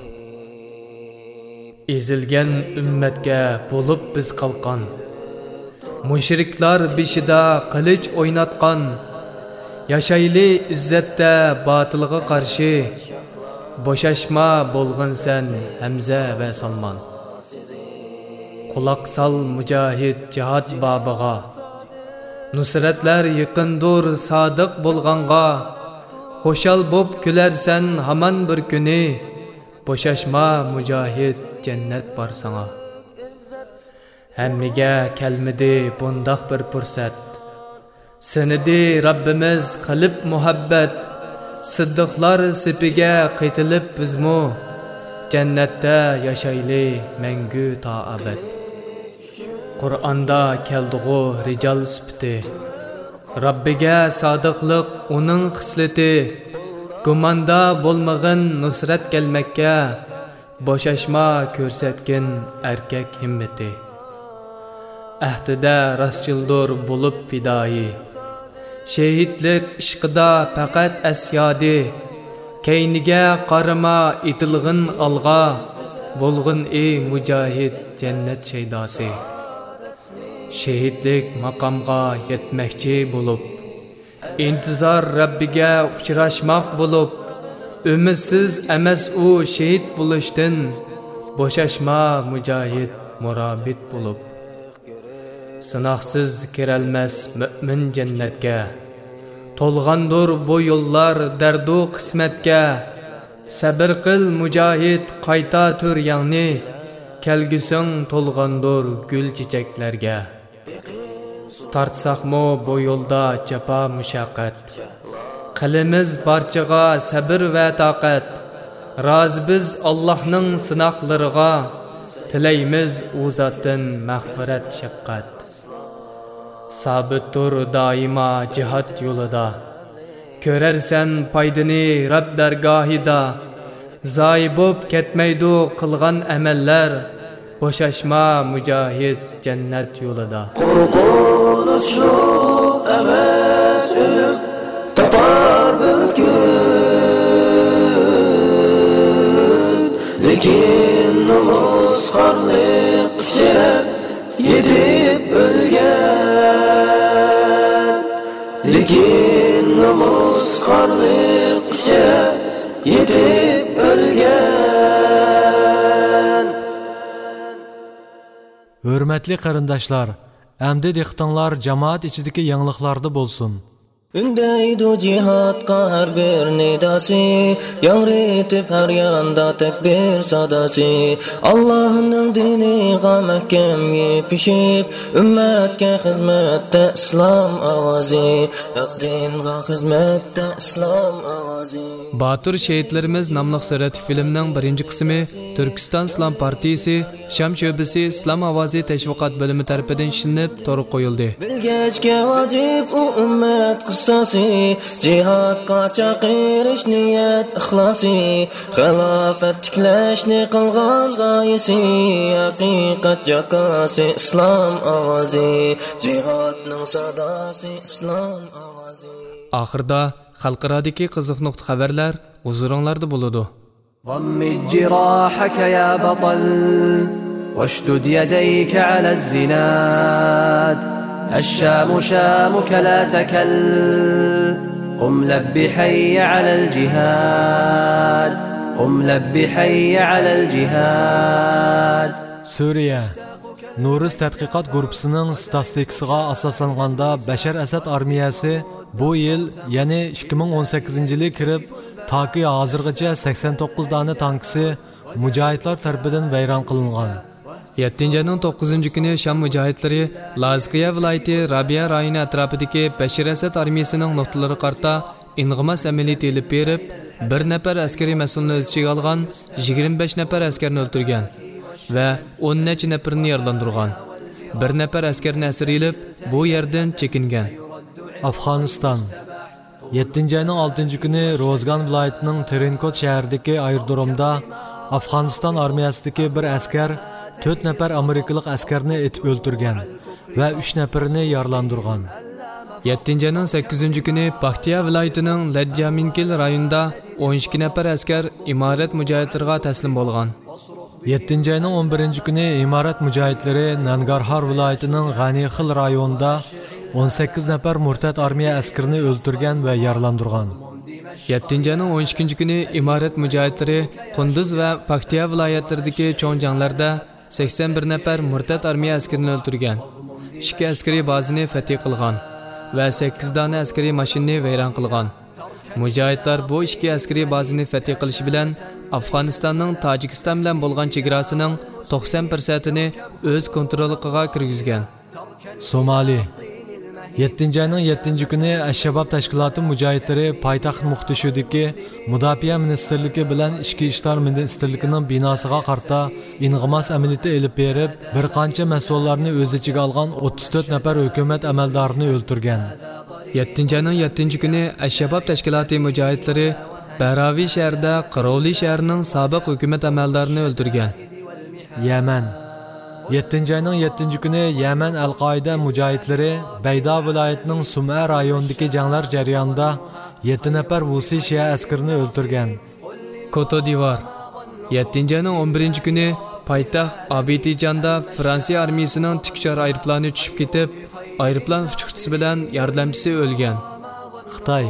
Ezilgen ümmetke bulup biz kalkan. Müşriklar bişida kılıç oynatkan. Yaşayli izzette batılga karşı. Boşaşma bolğun sen Hamza ve Salman. Kulak sal Mujohid cihat babıga. Nusretler yıkındur sadık bolğanga. Xoşal bob gülersen haman bir günü. Boşaşma Mujohid, cennet var sana. Hemmiga kelmedi bundaq bir fursat. Senedi Rabbimiz qilib muhabbet. Siddiqlar sipiga qaytilib bizmu. Cennette yaşayli mengü ta abad. Qur'onda keldiğu rical sifati. Rabbiga sodiqlik uning xislati. Gumanda bo'lmag'in nusrat kelmakka. Boshashma ko'rsatgin erkak himmati. Ahdida rastchildur bo'lib fidoi. Shehidlik ishqida faqat asyodi. Keyniga qarama itilg'in alg'a. Bo'lg'in ey Mujohid, jannat shaydosi. Şehitlik makamga yetmekçi bulup, intizar Rabbiga uchrashmoq bulup, ümidsiz emas u şehit buluşdin, boşaşma Mujohid murabit bulup. Sınaqsız kirelmez mümin cennetke, tolğandur bu yollar derdu qismetke, Sabr qil mujohid, qayta tur yangni, kelgusing to'lg'andur gul chechaklarga. Tartsaqmo bu yo'lda jafo mushaqqat, qilimiz barchaga sabr va toqat. Rozi biz Allohning sinoqlariga, tilaymiz u zotdan mag'firat shaqqat. Sabit tur doimo jihad yo'lida, ko'rarsan foydani Rabb dargohida. Zoyi bo'p ketmaydi qilgan amallar, bo'shashma mujohid jannat yo'lida. Qo'rqo'nish yo'q emas, o'lim topar bir kun. Lekin nomozxonlik ichra yetib o'lgan. Lekin nomozxonlik ichra yetib o'lgan. Hürmetli qarindoshlar, əmdi diqqətinlər cemaat içidəki yanılıqlarda bolsun. Ündeydu cihatqa her bir nidası, yağritib her yanda tekbir sadası. Allah'ın diniga məhkəm yepişib, ümmetke hizmette İslam avazı. Dinga hizmette İslam avazı. Batur şehitlerimiz namlıq sürati filmning birinci qismi Türkistan İslam Partiyasi Şam şöbesi İslam Avazi Teşviqat bölümü tərəfindən işlenib to'g'ri qo'yildi. Bilgechga vacib u ummat qissasi, jihadga chaqirish niyat ixlosi, xilofat tiklashni qilgan g'oyasi, haqiqat jakosi İslam ovozi, jihadning sadosi İslam ovozi. Oxirda xalqarodagi qiziq nuqta xabarlar huzuringlarda bo'ladi. ضمد جراحك يا بطل واشدد يديك على الزناد الشام شامك لا تكل قم لب حي على الجهاد قم لب حي على الجهاد. Suriya Nuriz tədqiqat qrupsunun statistikasiga asoslanganda Bashar Asad armiyasi bu yil, ya'ni 2018-yili kirib, toki hozirgacha 89 dona tankisi mujohidlar tarafidan vayron qilingan. 7-ayning 9-kuni Sham mujohidlari Lazqiya viloyati Rabia rayoni atrofidagi Bashar Asad armiyasining nuqtalari qarta ing'imas amaliyot elib berib, bir nafar askariy mas'ulni o'z ichiga olgan, 25 nafar askarni o'ldirgan va 10 necha nafarni yaralandirgan. Bir nafar askarni asir elib, bu yerdan chekingan. Afg'oniston 7-ayning 6-kuni Rozgan viloyatining Terenkot shahridagi aerodromda Afg'oniston armiyasidagi bir askar 4 nafar amerikalik askarni etib o'ldirgan va 3 nafarini yaralandirgan. 7-ayning 8-kuni Baxtiya viloyatining Ladjaminkil rayonida 12 nafar askar imorat mujohidlariga taslim bo'lgan. 7-ayning 11-kuni imorat mujohidlari Nangarhar viloyatining G'anixil rayonida 18 nafar murtad armiya askarini o'ldirgan va yaralandirgan. 7-ayning 12-kuni imorat mujohidlari Qunduz va Baxtiya viloyatlaridagi cho'ng janglarda 81 nafar murtad armiya askarini o'ldirgan. 2 askariy bazani fath qilgan va 8 dona askariy mashinani vayron qilgan. Mujohidlar bu 2 askariy bazani fath qilish bilan Afg'onistonning Tojikiston bilan bo'lgan chegarasining 90%ni o'z kontroliga kirgizgan. Somali 7-ayning 7-kuni Ash-Shabab tashkiloti mujohidlari poytaxt Muqdishudagi Mudofaa ministrligi bilan Ichki ishlar ministrligining binosiga qarta ing'imas amaliyoti elib berib, bir qancha mas'ullarni o'z ichiga olgan 34 nafar hukumat amaldorini o'ldirgan. 7-ayning 7-kuni Ash-Shabab tashkiloti mujohidlari Baravi shahrida Qarovli shahrining sobiq hukumat amaldorini o'ldirgan. Yaman 7-ayning 7-kuni Yaman Al-Qoida mujohidlari Baydo viloyatining Sum'a rayonidagi janglar jarayonida 7 nafar Vusi Shia askarini o'ldirgan. Koto Divar 7-ayning 11-kuni poytaxt Abidjan'da Fransiya armiyasining tikchor aeroplani tushib ketib, aeroplan uchuvchisi bilan yordamchisi o'lgan. Xitoy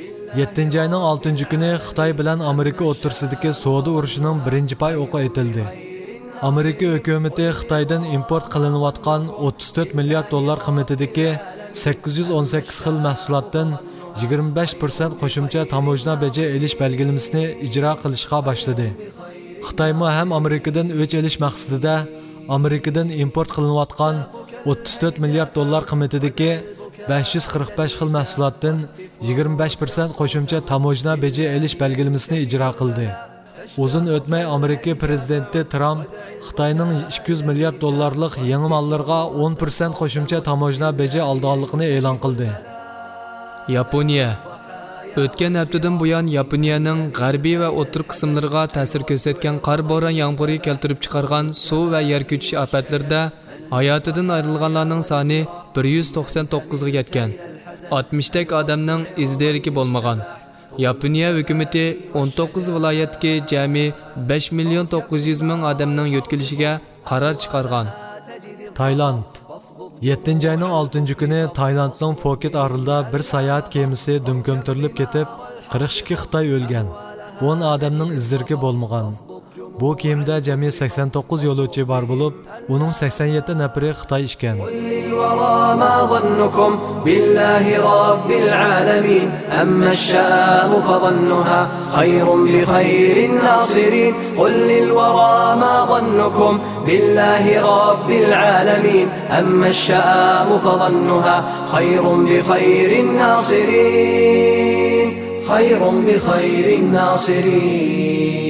7-ayning 6-kuni Xitoy bilan Amerika o'rtasidagi savdo urushining birinchi pay o'qi etildi. Amerika hukumati Xitoydan import qilinayotgan 34 milliard dollar qiymatidagi 818 xil mahsulotdan 25% qo'shimcha tamojna beji elish belgilamasini ijro qilishga boshladi. Xitoymi ham Amerikadan o'ch elish maqsadida Amerikadan import qilinayotgan 34 milliard dollar qiymatidagi 545 xil mahsulotdan 25% qo'shimcha tamojna beji elish belgilamasini ijro qildi. Uzun o'tmay Amerika prezidenti Trump Xitoyning 200 milliard dollarlik yangi mallarga 10% qo'shimcha tamojna beji olganligini e'lon qildi. Yaponiya o'tgan haftadan buyon Yaponiyaning g'arbiy va o'rta qismlariga ta'sir ko'rsatgan qor bo'ron yomg'iri keltirib chiqargan suv va yer ko'chishi ofatlarida hayotidan ayrilganlarning soni 199 ga yetgan. 60 dak odamning izderiki bo'lmagan. Yaponiya hukumati 19 viloyatga jami 5 million 900 ming odamning yetkilishiga qaror chiqargan. Tayland 7-ayning 6-kuni Taylandning Phuket orolida bir sayohat kemasi dumko'mtirilib ketib, 42 Xitoy o'lgan. 10 odamning izlari bo'lmagan. Bu kemada jami 89 yo'lovchi bor bo'lib, uning 87 nafari Xitoy ishgan. ما ظنكم بالله رب العالمين أما الشام فظنها خير بخير الناصرين قل للورى ما ظنكم بالله رب العالمين أما الشام فظنها خير بخير الناصرين خير بخير الناصرين